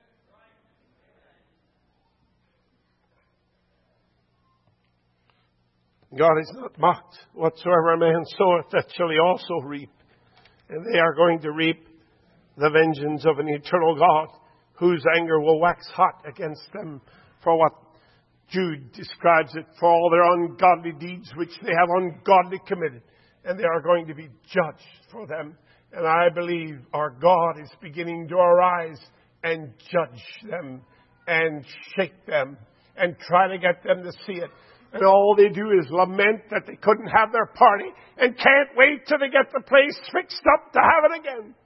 God is not mocked. Whatsoever a man soweth, that shall he also reap. And they are going to reap the vengeance of an eternal God, whose anger will wax hot against them for what Jude describes it, for all their ungodly deeds which they have ungodly committed. And they are going to be judged for them. And I believe our God is beginning to arise and judge them and shake them and try to get them to see it. And all they do is lament that they couldn't have their party and can't wait till they get the place fixed up to have it again.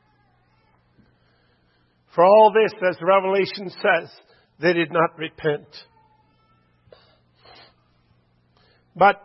For all this, as Revelation says, they did not repent. But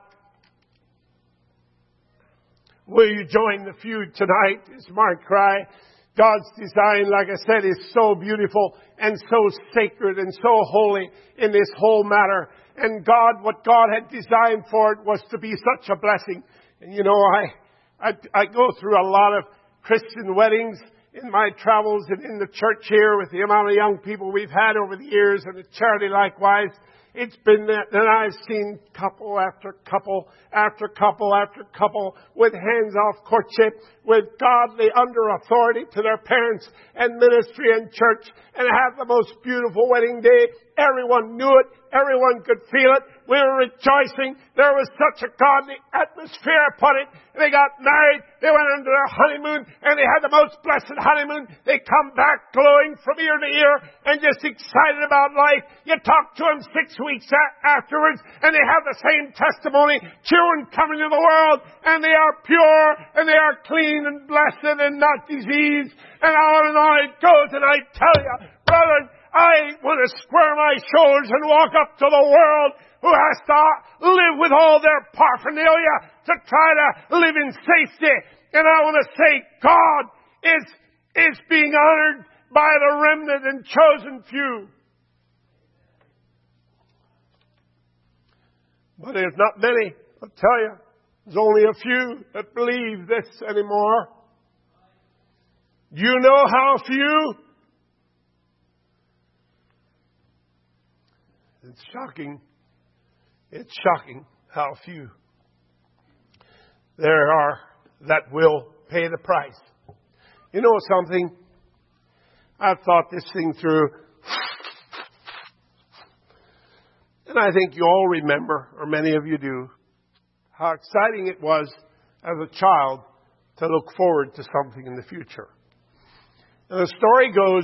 will you join the feud tonight, is my cry. God's design, like I said, is so beautiful and so sacred and so holy in this whole matter. And God, what God had designed for it was to be such a blessing. And you know, I, I, I go through a lot of Christian weddings in my travels and in the church here with the amount of young people we've had over the years, and the charity likewise. It's been that, that I've seen couple after couple after couple after couple with hands-off courtship, with godly under authority to their parents and ministry and church, and have the most beautiful wedding day. Everyone knew it. Everyone could feel it. We were rejoicing. There was such a godly atmosphere upon it. They got married. They went on to their honeymoon, and they had the most blessed honeymoon. They come back glowing from ear to ear and just excited about life. You talk to them six weeks a- afterwards, and they have the same testimony. Children coming to the world, and they are pure, and they are clean and blessed and not diseased. And on and on it goes. And I tell you, brethren, I want to square my shoulders and walk up to the world who has to live with all their paraphernalia to try to live in safety. And I want to say God is, is being honored by the remnant and chosen few. But there's not many, I'll tell you. There's only a few that believe this anymore. Do you know how few? It's shocking. It's shocking how few there are that will pay the price. You know something? I've thought this thing through. And I think you all remember, or many of you do, how exciting it was as a child to look forward to something in the future. And the story goes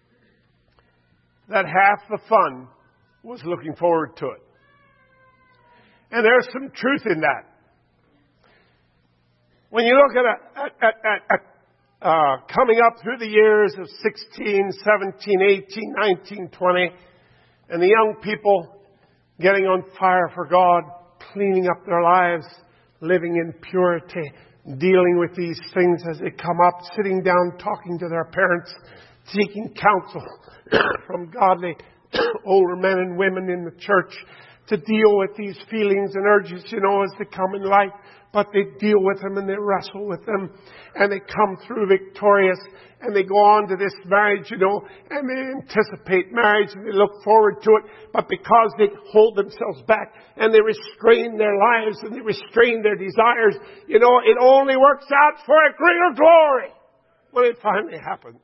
that half the fun was looking forward to it. And there's some truth in that. When you look at a, at, at, at uh, coming up through the years of sixteen, seventeen, eighteen, nineteen, twenty, and the young people getting on fire for God, cleaning up their lives, living in purity, dealing with these things as they come up, sitting down, talking to their parents, seeking counsel from godly older men and women in the church to deal with these feelings and urges, you know, as they come in life. But they deal with them and they wrestle with them and they come through victorious and they go on to this marriage, you know, and they anticipate marriage and they look forward to it. But because they hold themselves back and they restrain their lives and they restrain their desires, you know, it only works out for a greater glory when it finally happens.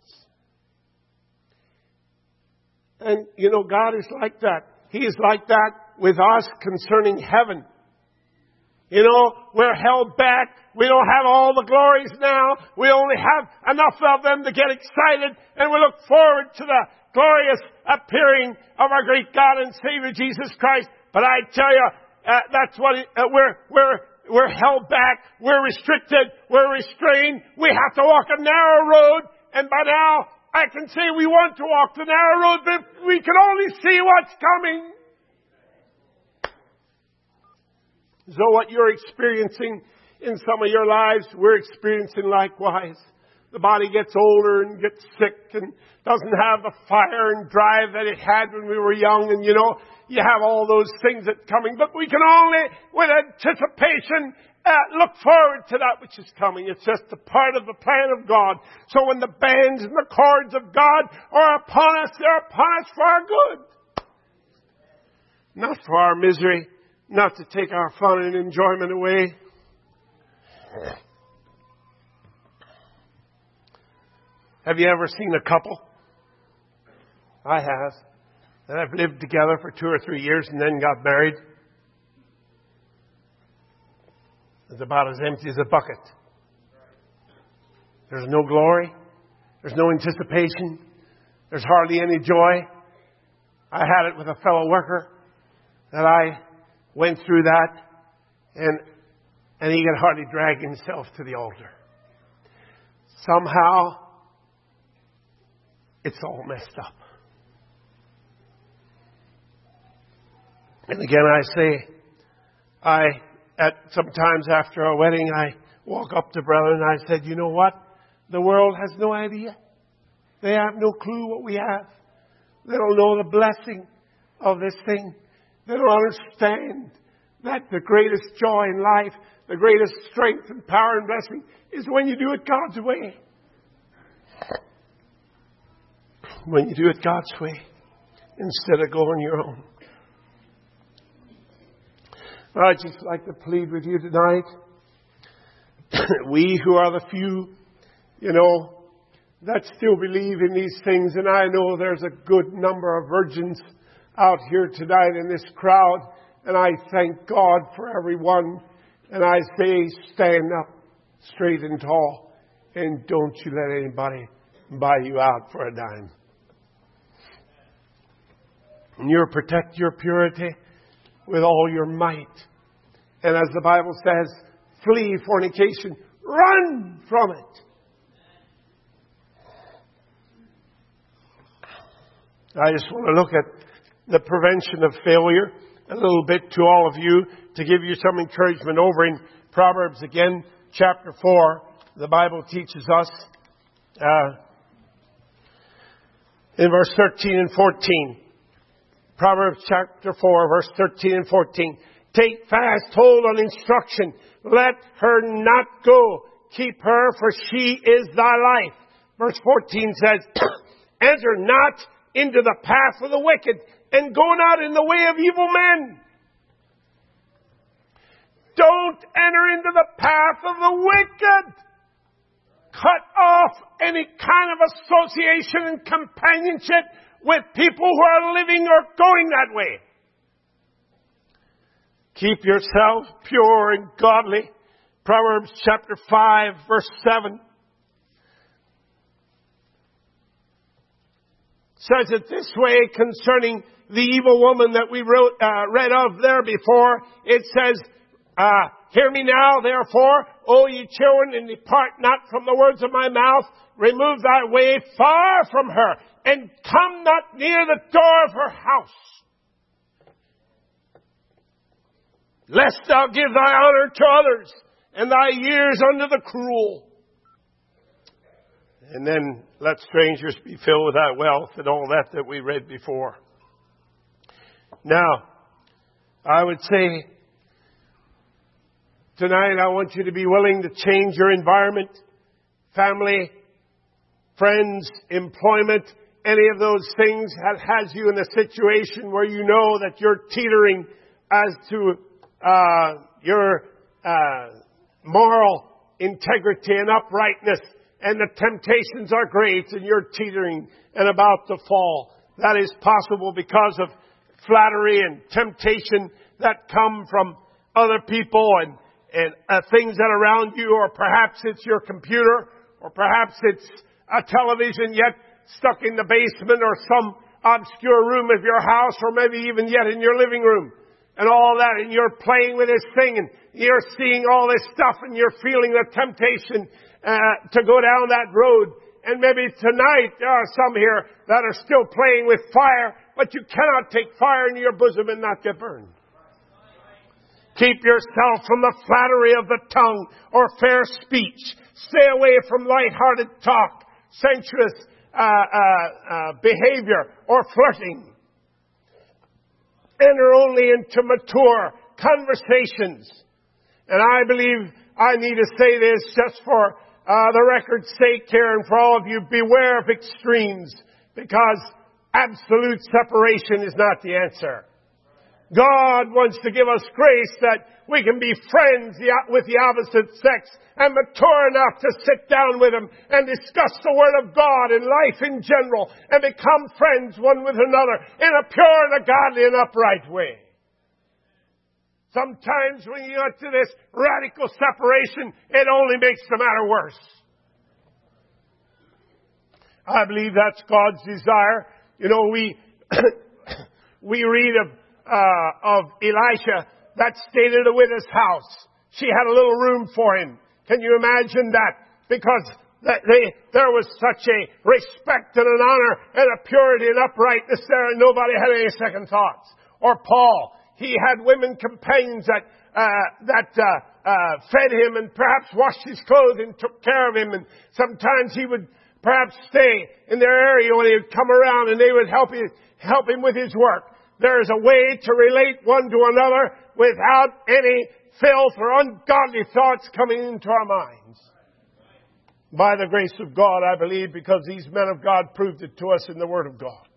And, you know, God is like that. He is like that with us concerning heaven. You know, we're held back. We don't have all the glories now. We only have enough of them to get excited. And we look forward to the glorious appearing of our great God and Savior Jesus Christ. But I tell you, uh, that's what it, uh, we're, we're, we're held back. We're restricted. We're restrained. We have to walk a narrow road. And by now, I can say we want to walk the narrow road, but we can only see what's coming. So what you're experiencing in some of your lives, we're experiencing likewise. The body gets older and gets sick and doesn't have the fire and drive that it had when we were young. And, you know, you have all those things that coming. But we can only, with anticipation, uh, look forward to that which is coming. It's just a part of the plan of God. So when the bands and the cords of God are upon us, they're upon us for our good. Not for our misery. Not to take our fun and enjoyment away. Have you ever seen a couple? I have. That have lived together for two or three years and then got married. It's about as empty as a bucket. There's no glory. There's no anticipation. There's hardly any joy. I had it with a fellow worker that I went through that, and and he could hardly drag himself to the altar. Somehow, it's all messed up. And again, I say, I at sometimes after a wedding, I walk up to brother and I said, you know what? The world has no idea. They have no clue what we have. They don't know the blessing of this thing. They don't understand that the greatest joy in life, the greatest strength and power and blessing is when you do it God's way. When you do it God's way instead of going your own. I'd just like to plead with you tonight. We who are the few, you know, that still believe in these things, and I know there's a good number of virgins out here tonight in this crowd, and I thank God for everyone. And I say, stand up straight and tall, and don't you let anybody buy you out for a dime. And you protect your purity with all your might. And as the Bible says, flee fornication, run from it. I just want to look at the prevention of failure a little bit to all of you to give you some encouragement. Over in Proverbs again, chapter four, the Bible teaches us uh, in verse thirteen and fourteen. Proverbs chapter four, verse thirteen and fourteen. Take fast hold on instruction. Let her not go. Keep her, for she is thy life. Verse fourteen says, enter not into the path of the wicked, and go not in the way of evil men. Don't enter into the path of the wicked. Cut off any kind of association and companionship with people who are living or going that way. Keep yourself pure and godly. Proverbs chapter five, verse seven. Says it this way concerning the evil woman that we wrote, uh, read of there before. It says, Uh, hear me now, therefore, O ye children, and depart not from the words of my mouth. Remove thy way far from her, and come not near the door of her house. Lest thou give thy honor to others, and thy years unto the cruel. And then let strangers be filled with thy wealth, and all that that we read before. Now, I would say, tonight I want you to be willing to change your environment, family, friends, employment, any of those things that has you in a situation where you know that you're teetering as to uh, your uh, moral integrity and uprightness, and the temptations are great and you're teetering and about to fall. That is possible because of flattery and temptation that come from other people and, and uh, things that are around you, or perhaps it's your computer, or perhaps it's a television yet stuck in the basement or some obscure room of your house, or maybe even yet in your living room, and all that, and you're playing with this thing and you're seeing all this stuff and you're feeling the temptation uh, to go down that road. And maybe tonight there are some here that are still playing with fire, but you cannot take fire into your bosom and not get burned. Keep yourself from the flattery of the tongue or fair speech. Stay away from light-hearted talk, sensuous uh, uh, uh, behavior, or flirting. Enter only into mature conversations. And I believe I need to say this just for uh, the record's sake here, and for all of you, beware of extremes, because absolute separation is not the answer. God wants to give us grace that we can be friends with the opposite sex and mature enough to sit down with them and discuss the Word of God and life in general and become friends one with another in a pure and a godly and upright way. Sometimes when you get to this radical separation, it only makes the matter worse. I believe that's God's desire. You know, we we read of uh, of Elisha that stayed at a widow's house. She had a little room for him. Can you imagine that? Because that they, there was such a respect and an honor and a purity and uprightness there, and nobody had any second thoughts. Or Paul, he had women companions that uh, that uh, uh, fed him and perhaps washed his clothes and took care of him. And sometimes he would perhaps stay in their area when he would come around, and they would help him help him with his work. There is a way to relate one to another without any filth or ungodly thoughts coming into our minds. By the grace of God, I believe, because these men of God proved it to us in the Word of God.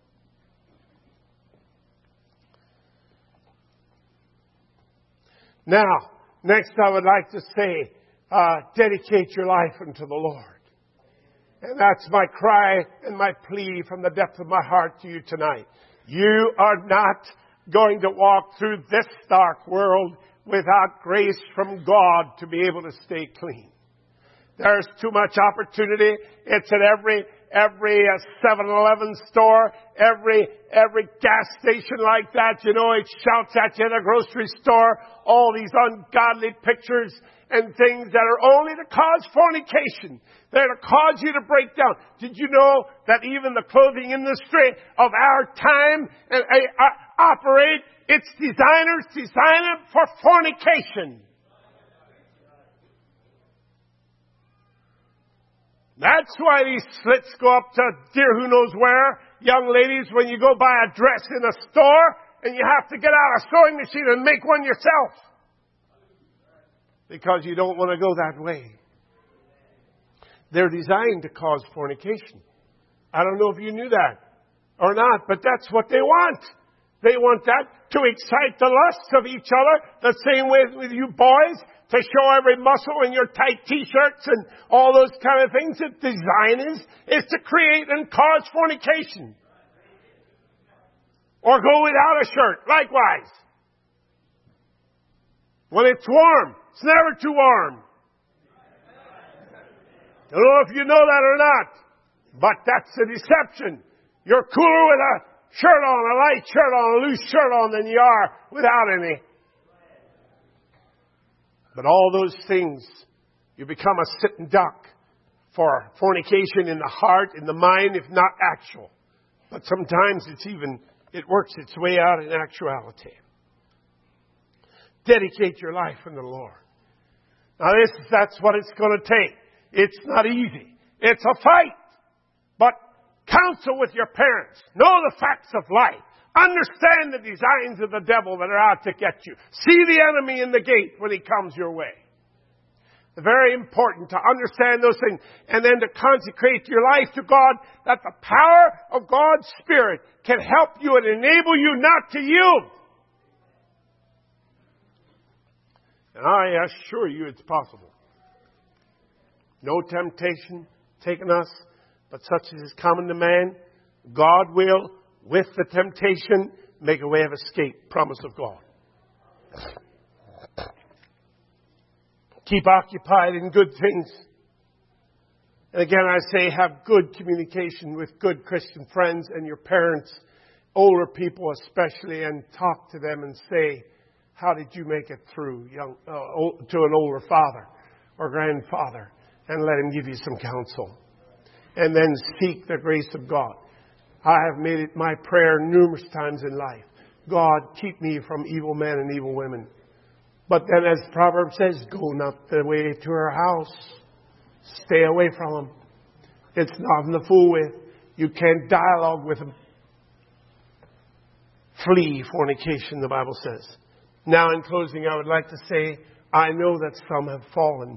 Now, next I would like to say, uh, dedicate your life unto the Lord. And that's my cry and my plea from the depth of my heart to you tonight. You are not going to walk through this dark world without grace from God to be able to stay clean. There's too much opportunity. It's at every every seven eleven store, every every gas station like that. You know, it shouts at you in a grocery store, all these ungodly pictures and things that are only to cause fornication. They're to cause you to break down. Did you know that even the clothing industry of our time and uh, uh, operate, its designers design it for fornication? That's why these slits go up to dear who knows where. Young ladies, when you go buy a dress in a store and you have to get out a sewing machine and make one yourself. Because you don't want to go that way. They're designed to cause fornication. I don't know if you knew that or not, but that's what they want. They want that to excite the lusts of each other, the same way with you boys, to show every muscle in your tight T-shirts and all those kind of things. The design is, is to create and cause fornication. Or go without a shirt, likewise. When it's warm, it's never too warm. I don't know if you know that or not, but that's a deception. You're cooler with a shirt on, a light shirt on, a loose shirt on than you are without any. But all those things, you become a sitting duck for fornication in the heart, in the mind, if not actual. But sometimes it's even, it works its way out in actuality. Dedicate your life in the Lord. Now this, that's what it's going to take. It's not easy. It's a fight. But counsel with your parents. Know the facts of life. Understand the designs of the devil that are out to get you. See the enemy in the gate when he comes your way. It's very important to understand those things and then to consecrate your life to God, that the power of God's Spirit can help you and enable you not to yield. And I assure you it's possible. No temptation taken us, but such as is common to man. God will, with the temptation, make a way of escape. Promise of God. Keep occupied in good things. And again, I say have good communication with good Christian friends and your parents, older people especially, and talk to them and say, how did you make it through, young, uh, to an older father or grandfather, and let him give you some counsel. And then seek the grace of God. I have made it my prayer numerous times in life. God, keep me from evil men and evil women. But then as Proverbs says, go not the way to her house. Stay away from them. It's nothing to fool with. You can't dialogue with them. Flee fornication, the Bible says. Now in closing, I would like to say, I know that some have fallen.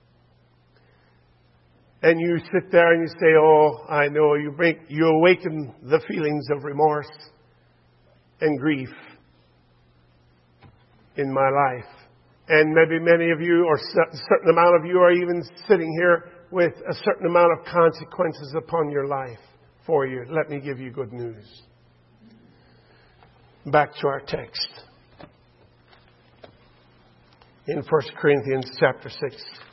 And you sit there and you say, oh, I know, you bring, you awaken the feelings of remorse and grief in my life. And maybe many of you, or a certain amount of you, are even sitting here with a certain amount of consequences upon your life for you. Let me give you good news. Back to our text. In First Corinthians chapter six.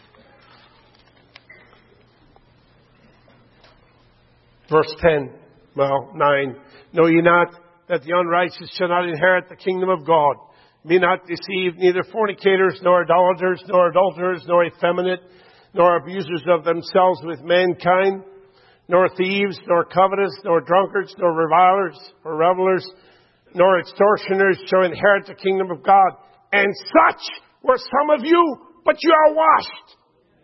Verse ten, well, nine. Know ye not that the unrighteous shall not inherit the kingdom of God? Be not deceived, neither fornicators, nor idolaters, nor adulterers, nor effeminate, nor abusers of themselves with mankind, nor thieves, nor covetous, nor drunkards, nor revilers, or revelers, nor extortioners shall inherit the kingdom of God. And such were some of you, but you are washed.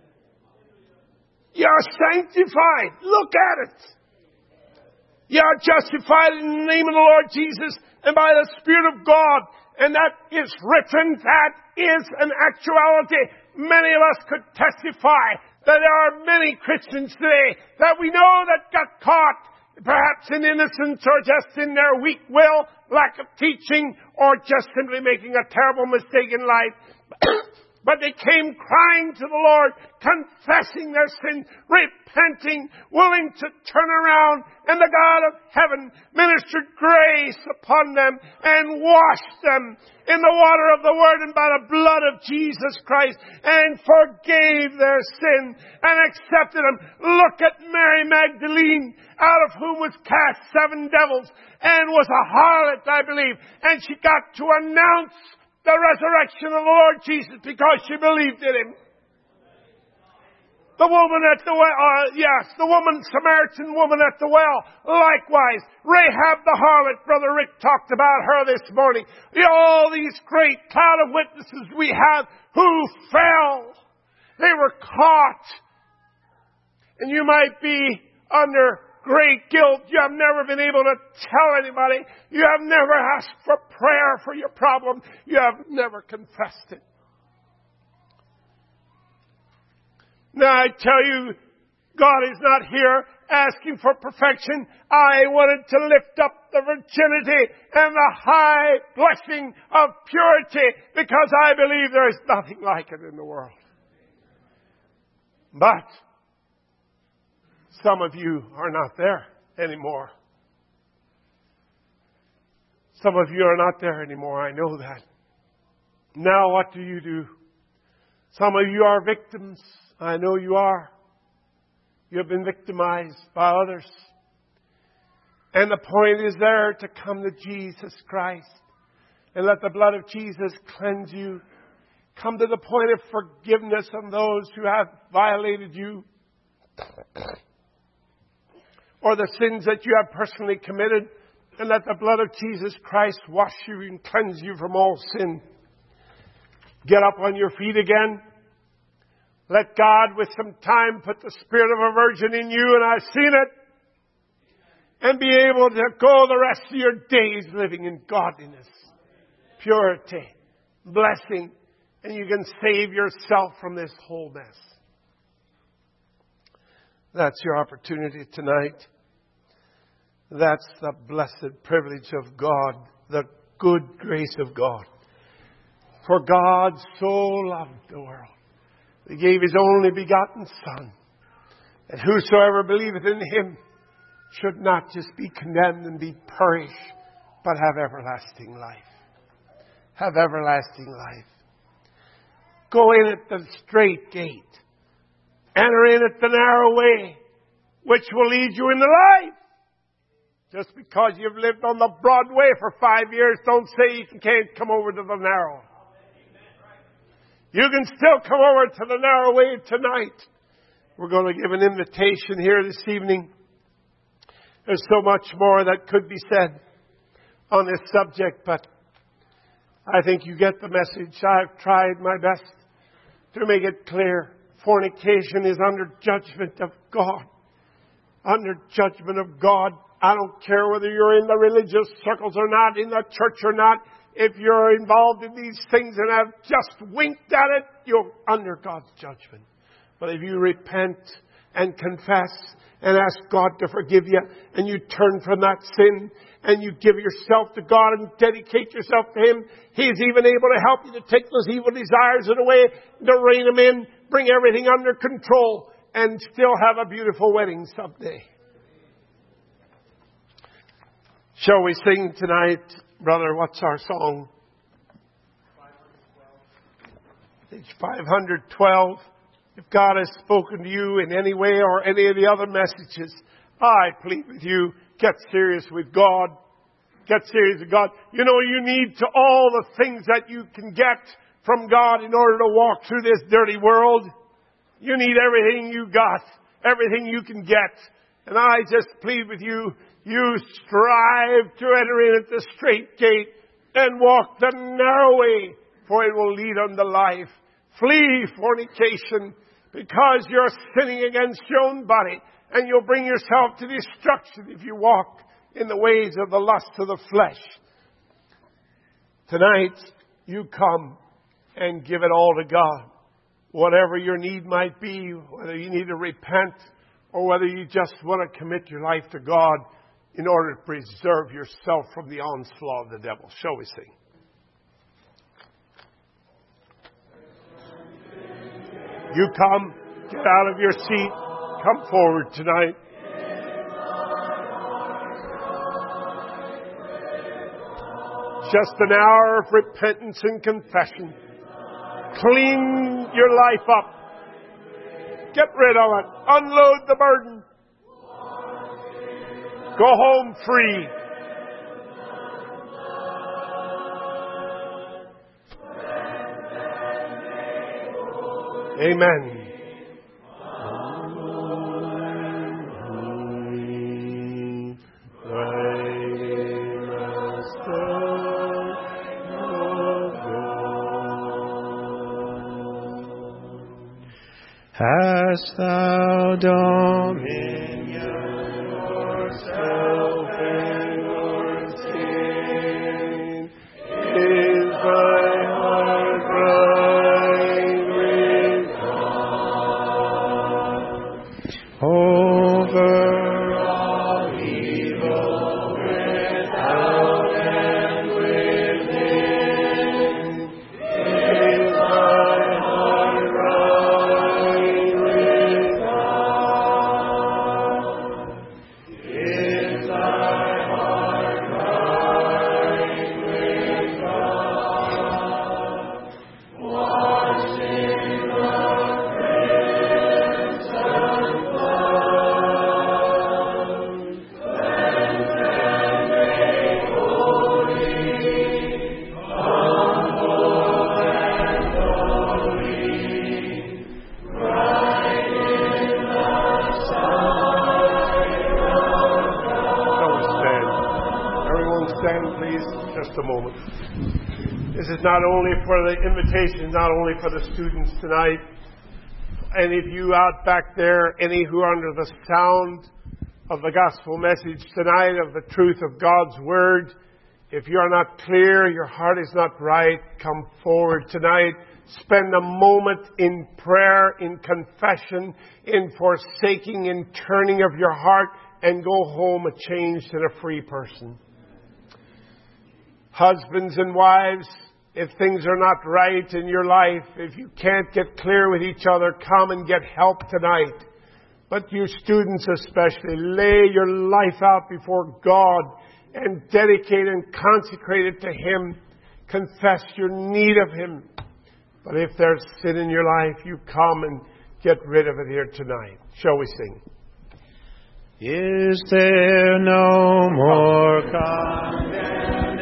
You are sanctified. Look at it. You are justified in the name of the Lord Jesus and by the Spirit of God. And that is written. That is an actuality. Many of us could testify that there are many Christians today that we know that got caught, perhaps in innocence or just in their weak will, lack of teaching, or just simply making a terrible mistake in life. But they came crying to the Lord, confessing their sin, repenting, willing to turn around, and the God of heaven ministered grace upon them and washed them in the water of the Word and by the blood of Jesus Christ, and forgave their sin and accepted them. Look at Mary Magdalene, out of whom was cast seven devils, and was a harlot, I believe, and she got to announce the resurrection of the Lord Jesus because she believed in Him. The woman at the well, uh, yes, the woman, Samaritan woman at the well, likewise. Rahab the harlot, Brother Rick talked about her this morning. All these great cloud of witnesses we have who fell. They were caught. And you might be under great guilt. You have never been able to tell anybody. You have never asked for prayer for your problem. You have never confessed it. Now I tell you, God is not here asking for perfection. I wanted to lift up the virginity and the high blessing of purity because I believe there is nothing like it in the world. But some of you are not there anymore. Some of you are not there anymore. I know that. Now what do you do? Some of you are victims. I know you are. You have been victimized by others. And the point is there to come to Jesus Christ and let the blood of Jesus cleanse you Come to the point of forgiveness on those who have violated you, or the sins that you have personally committed, and let the blood of Jesus Christ wash you and cleanse you from all sin. Get up on your feet again. Let God, with some time, put the spirit of a virgin in you, and I've seen it, and be able to go the rest of your days living in godliness, purity, blessing, and you can save yourself from this whole mess. That's your opportunity tonight. That's the blessed privilege of God, the good grace of God. For God so loved the world, He gave His only begotten Son, that whosoever believeth in Him should not just be condemned and be perished, but have everlasting life. Have everlasting life. Go in at the straight gate. Enter in at the narrow way, which will lead you into life. Just because you've lived on the broad way for five years, don't say you can't come over to the narrow. You can still come over to the narrow way tonight. We're going to give an invitation here this evening. There's so much more that could be said on this subject, but I think you get the message. I've tried my best to make it clear. Fornication is under judgment of God. Under judgment of God. I don't care whether you're in the religious circles or not, in the church or not. If you're involved in these things and have just winked at it, you're under God's judgment. But if you repent and confess and ask God to forgive you, and you turn from that sin, and you give yourself to God and dedicate yourself to Him, He is even able to help you to take those evil desires away, to rein them in, bring everything under control, and still have a beautiful wedding someday. Shall we sing tonight, brother? What's our song? Page five hundred twelve. If God has spoken to you in any way or any of the other messages, I plead with you, get serious with God. Get serious with God. You know, you need to all the things that you can get from God in order to walk through this dirty world. You need everything you got, everything you can get. And I just plead with you, you strive to enter in at the straight gate and walk the narrow way, for it will lead unto life. Flee fornication, because you're sinning against your own body, and you'll bring yourself to destruction if you walk in the ways of the lust of the flesh. Tonight, you come and give it all to God. Whatever your need might be, whether you need to repent or whether you just want to commit your life to God in order to preserve yourself from the onslaught of the devil. Shall we sing? You come, get out of your seat, come forward tonight. Just an hour of repentance and confession. Clean your life up. Get rid of it. Unload the burden. Go home free. Amen. Hast thou dominion o'er self and o'er sin? Is thy heart right with God? Over all evil without and within, is thy heart right with God? Is thy This is not only for the invitation, not only for the students tonight. Any of you out back there, any who are under the sound of the gospel message tonight, of the truth of God's Word, if you are not clear, your heart is not right, come forward tonight. Spend a moment in prayer, in confession, in forsaking, in turning of your heart, and go home a changed and a free person. Husbands and wives, if things are not right in your life, if you can't get clear with each other, come and get help tonight. But you students especially, lay your life out before God and dedicate and consecrate it to Him. Confess your need of Him. But if there's sin in your life, you come and get rid of it here tonight. Shall we sing? Is there no more condemnation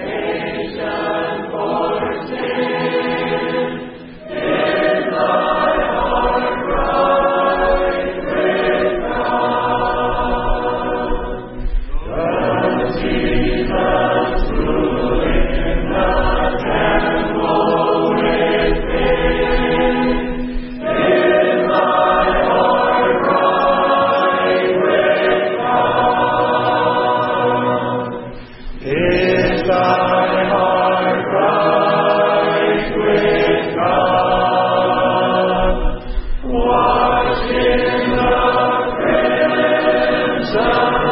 for sin? Is thy heart right with God? Does Jesus rule in the temple within? Is thy heart right with God? Is thy heart right with God? Washed in the crimson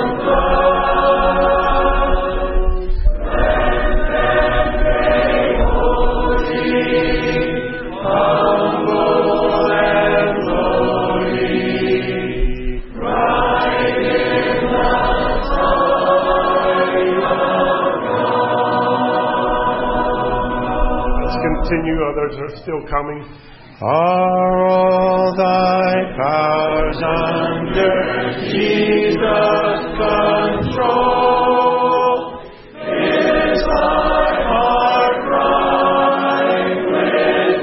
flood, cleansed and made holy, humble and lowly, right in the sight of God. Let's continue. Others are still coming. Are all thy powers under Jesus' control? Is thy heart right with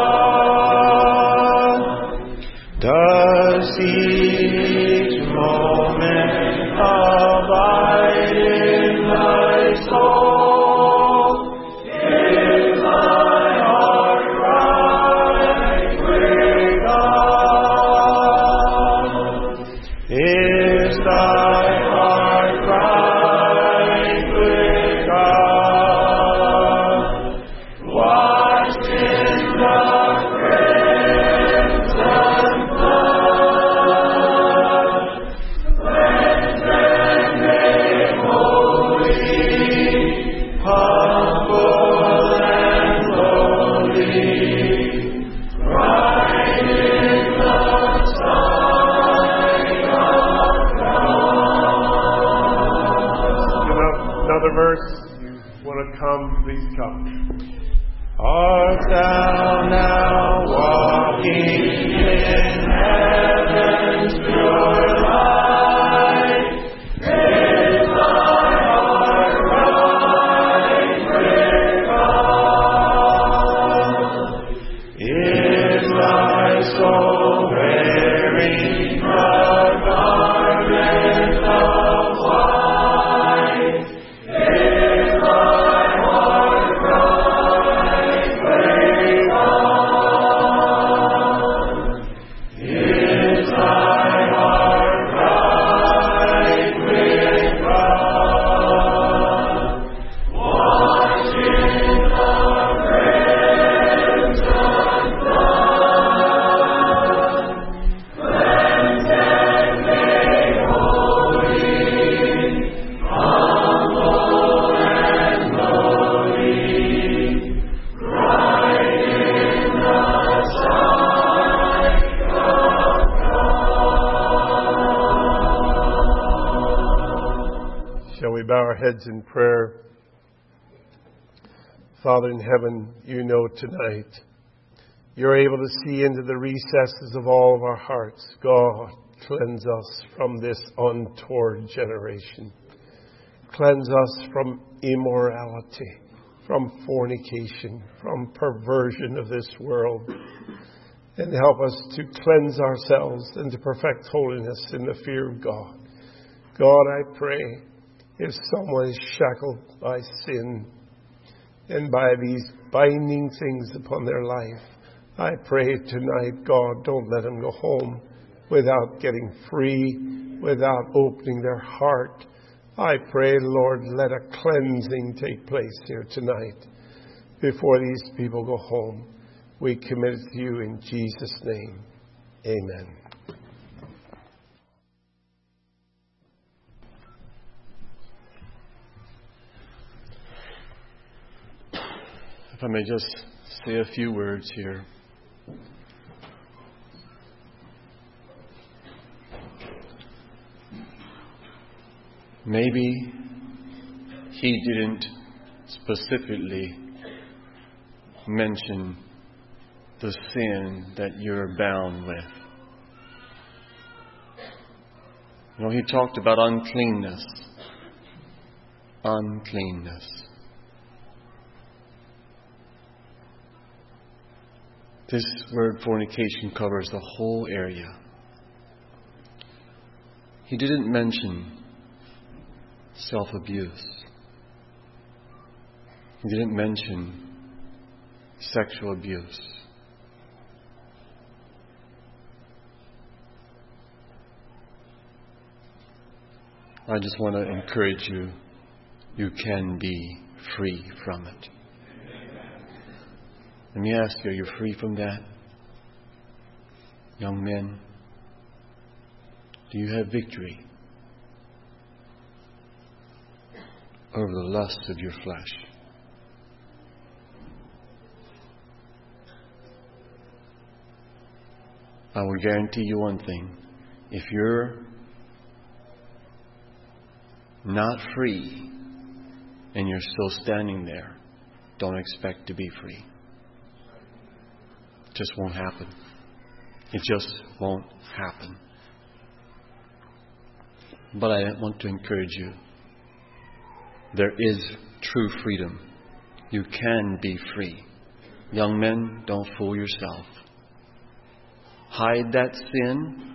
God? Does He each moment abide in thy soul? Is thy heart right with God? Is thy heart right with God? Washed in the crimson flood, cleansed and made holy, humble and lowly, right in the sight of God. Another verse. You want to come, please come. Art thou now walking in heaven's pure light? Is thy heart right with God? Is thy soul wearing the garment of white? Is thy heart right with God? Is thy heart right with God? Washed in the crimson flood, cleansed and made holy, humble and lowly, right in the sight of God. Shall we bow our heads in prayer? Father in heaven, you know tonight you're able to see into the recesses of all of our hearts. God, cleanse us from this untoward generation. Cleanse us from immorality, from fornication, from perversion of this world. And help us to cleanse ourselves and to perfect holiness in the fear of God. God, I pray, if someone is shackled by sin, and by these binding things upon their life. I pray tonight, God, don't let them go home without getting free, without opening their heart. I pray, Lord, let a cleansing take place here tonight before these people go home. We commit it to you in Jesus' name. Amen. If I may just say a few words here. Maybe he didn't specifically mention the sin that you're bound with. You know, he talked about uncleanness. Uncleanness. This word fornication covers the whole area. He didn't mention self-abuse. He didn't mention sexual abuse. I just want to encourage you, you can be free from it. Let me ask you, are you free from that? Young men, do you have victory over the lusts of your flesh? I will guarantee you one thing. If you're not free and you're still standing there, don't expect to be free. It just won't happen. It just won't happen. But I want to encourage you. There is true freedom. You can be free. Young men, don't fool yourself. Hide that sin.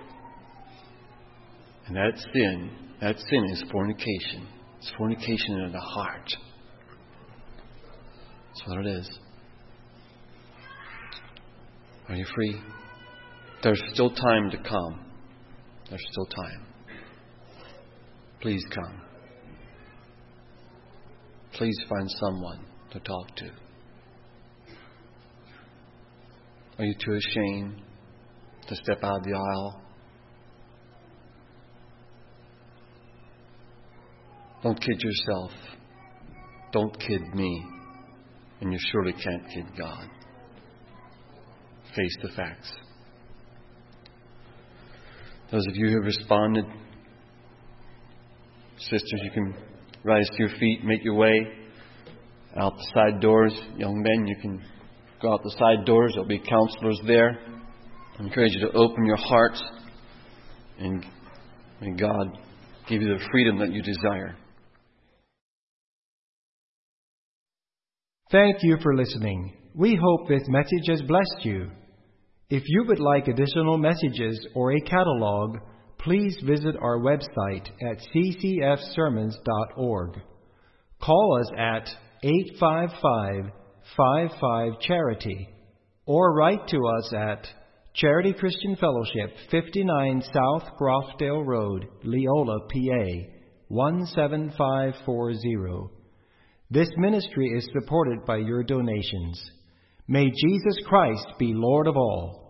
And that sin, that sin is fornication. It's fornication in the heart. That's what it is. Are you free? There's still time to come. There's still time. Please come. Please find someone to talk to. Are you too ashamed to step out of the aisle? Don't kid yourself. Don't kid me. And you surely can't kid God. Face the facts. Those of you who have responded, sisters, you can rise to your feet, make your way out the side doors. Young men, you can go out the side doors. There'll be counselors there. I encourage you to open your hearts, and may God give you the freedom that you desire. Thank you for listening. We hope this message has blessed you. If you would like additional messages or a catalog, please visit our website at c c f sermons dot org. Call us at eight five five, five five, charity or write to us at Charity Christian Fellowship, fifty-nine South Grofdale Road, Leola, P A, one seven five four zero. This ministry is supported by your donations. May Jesus Christ be Lord of all.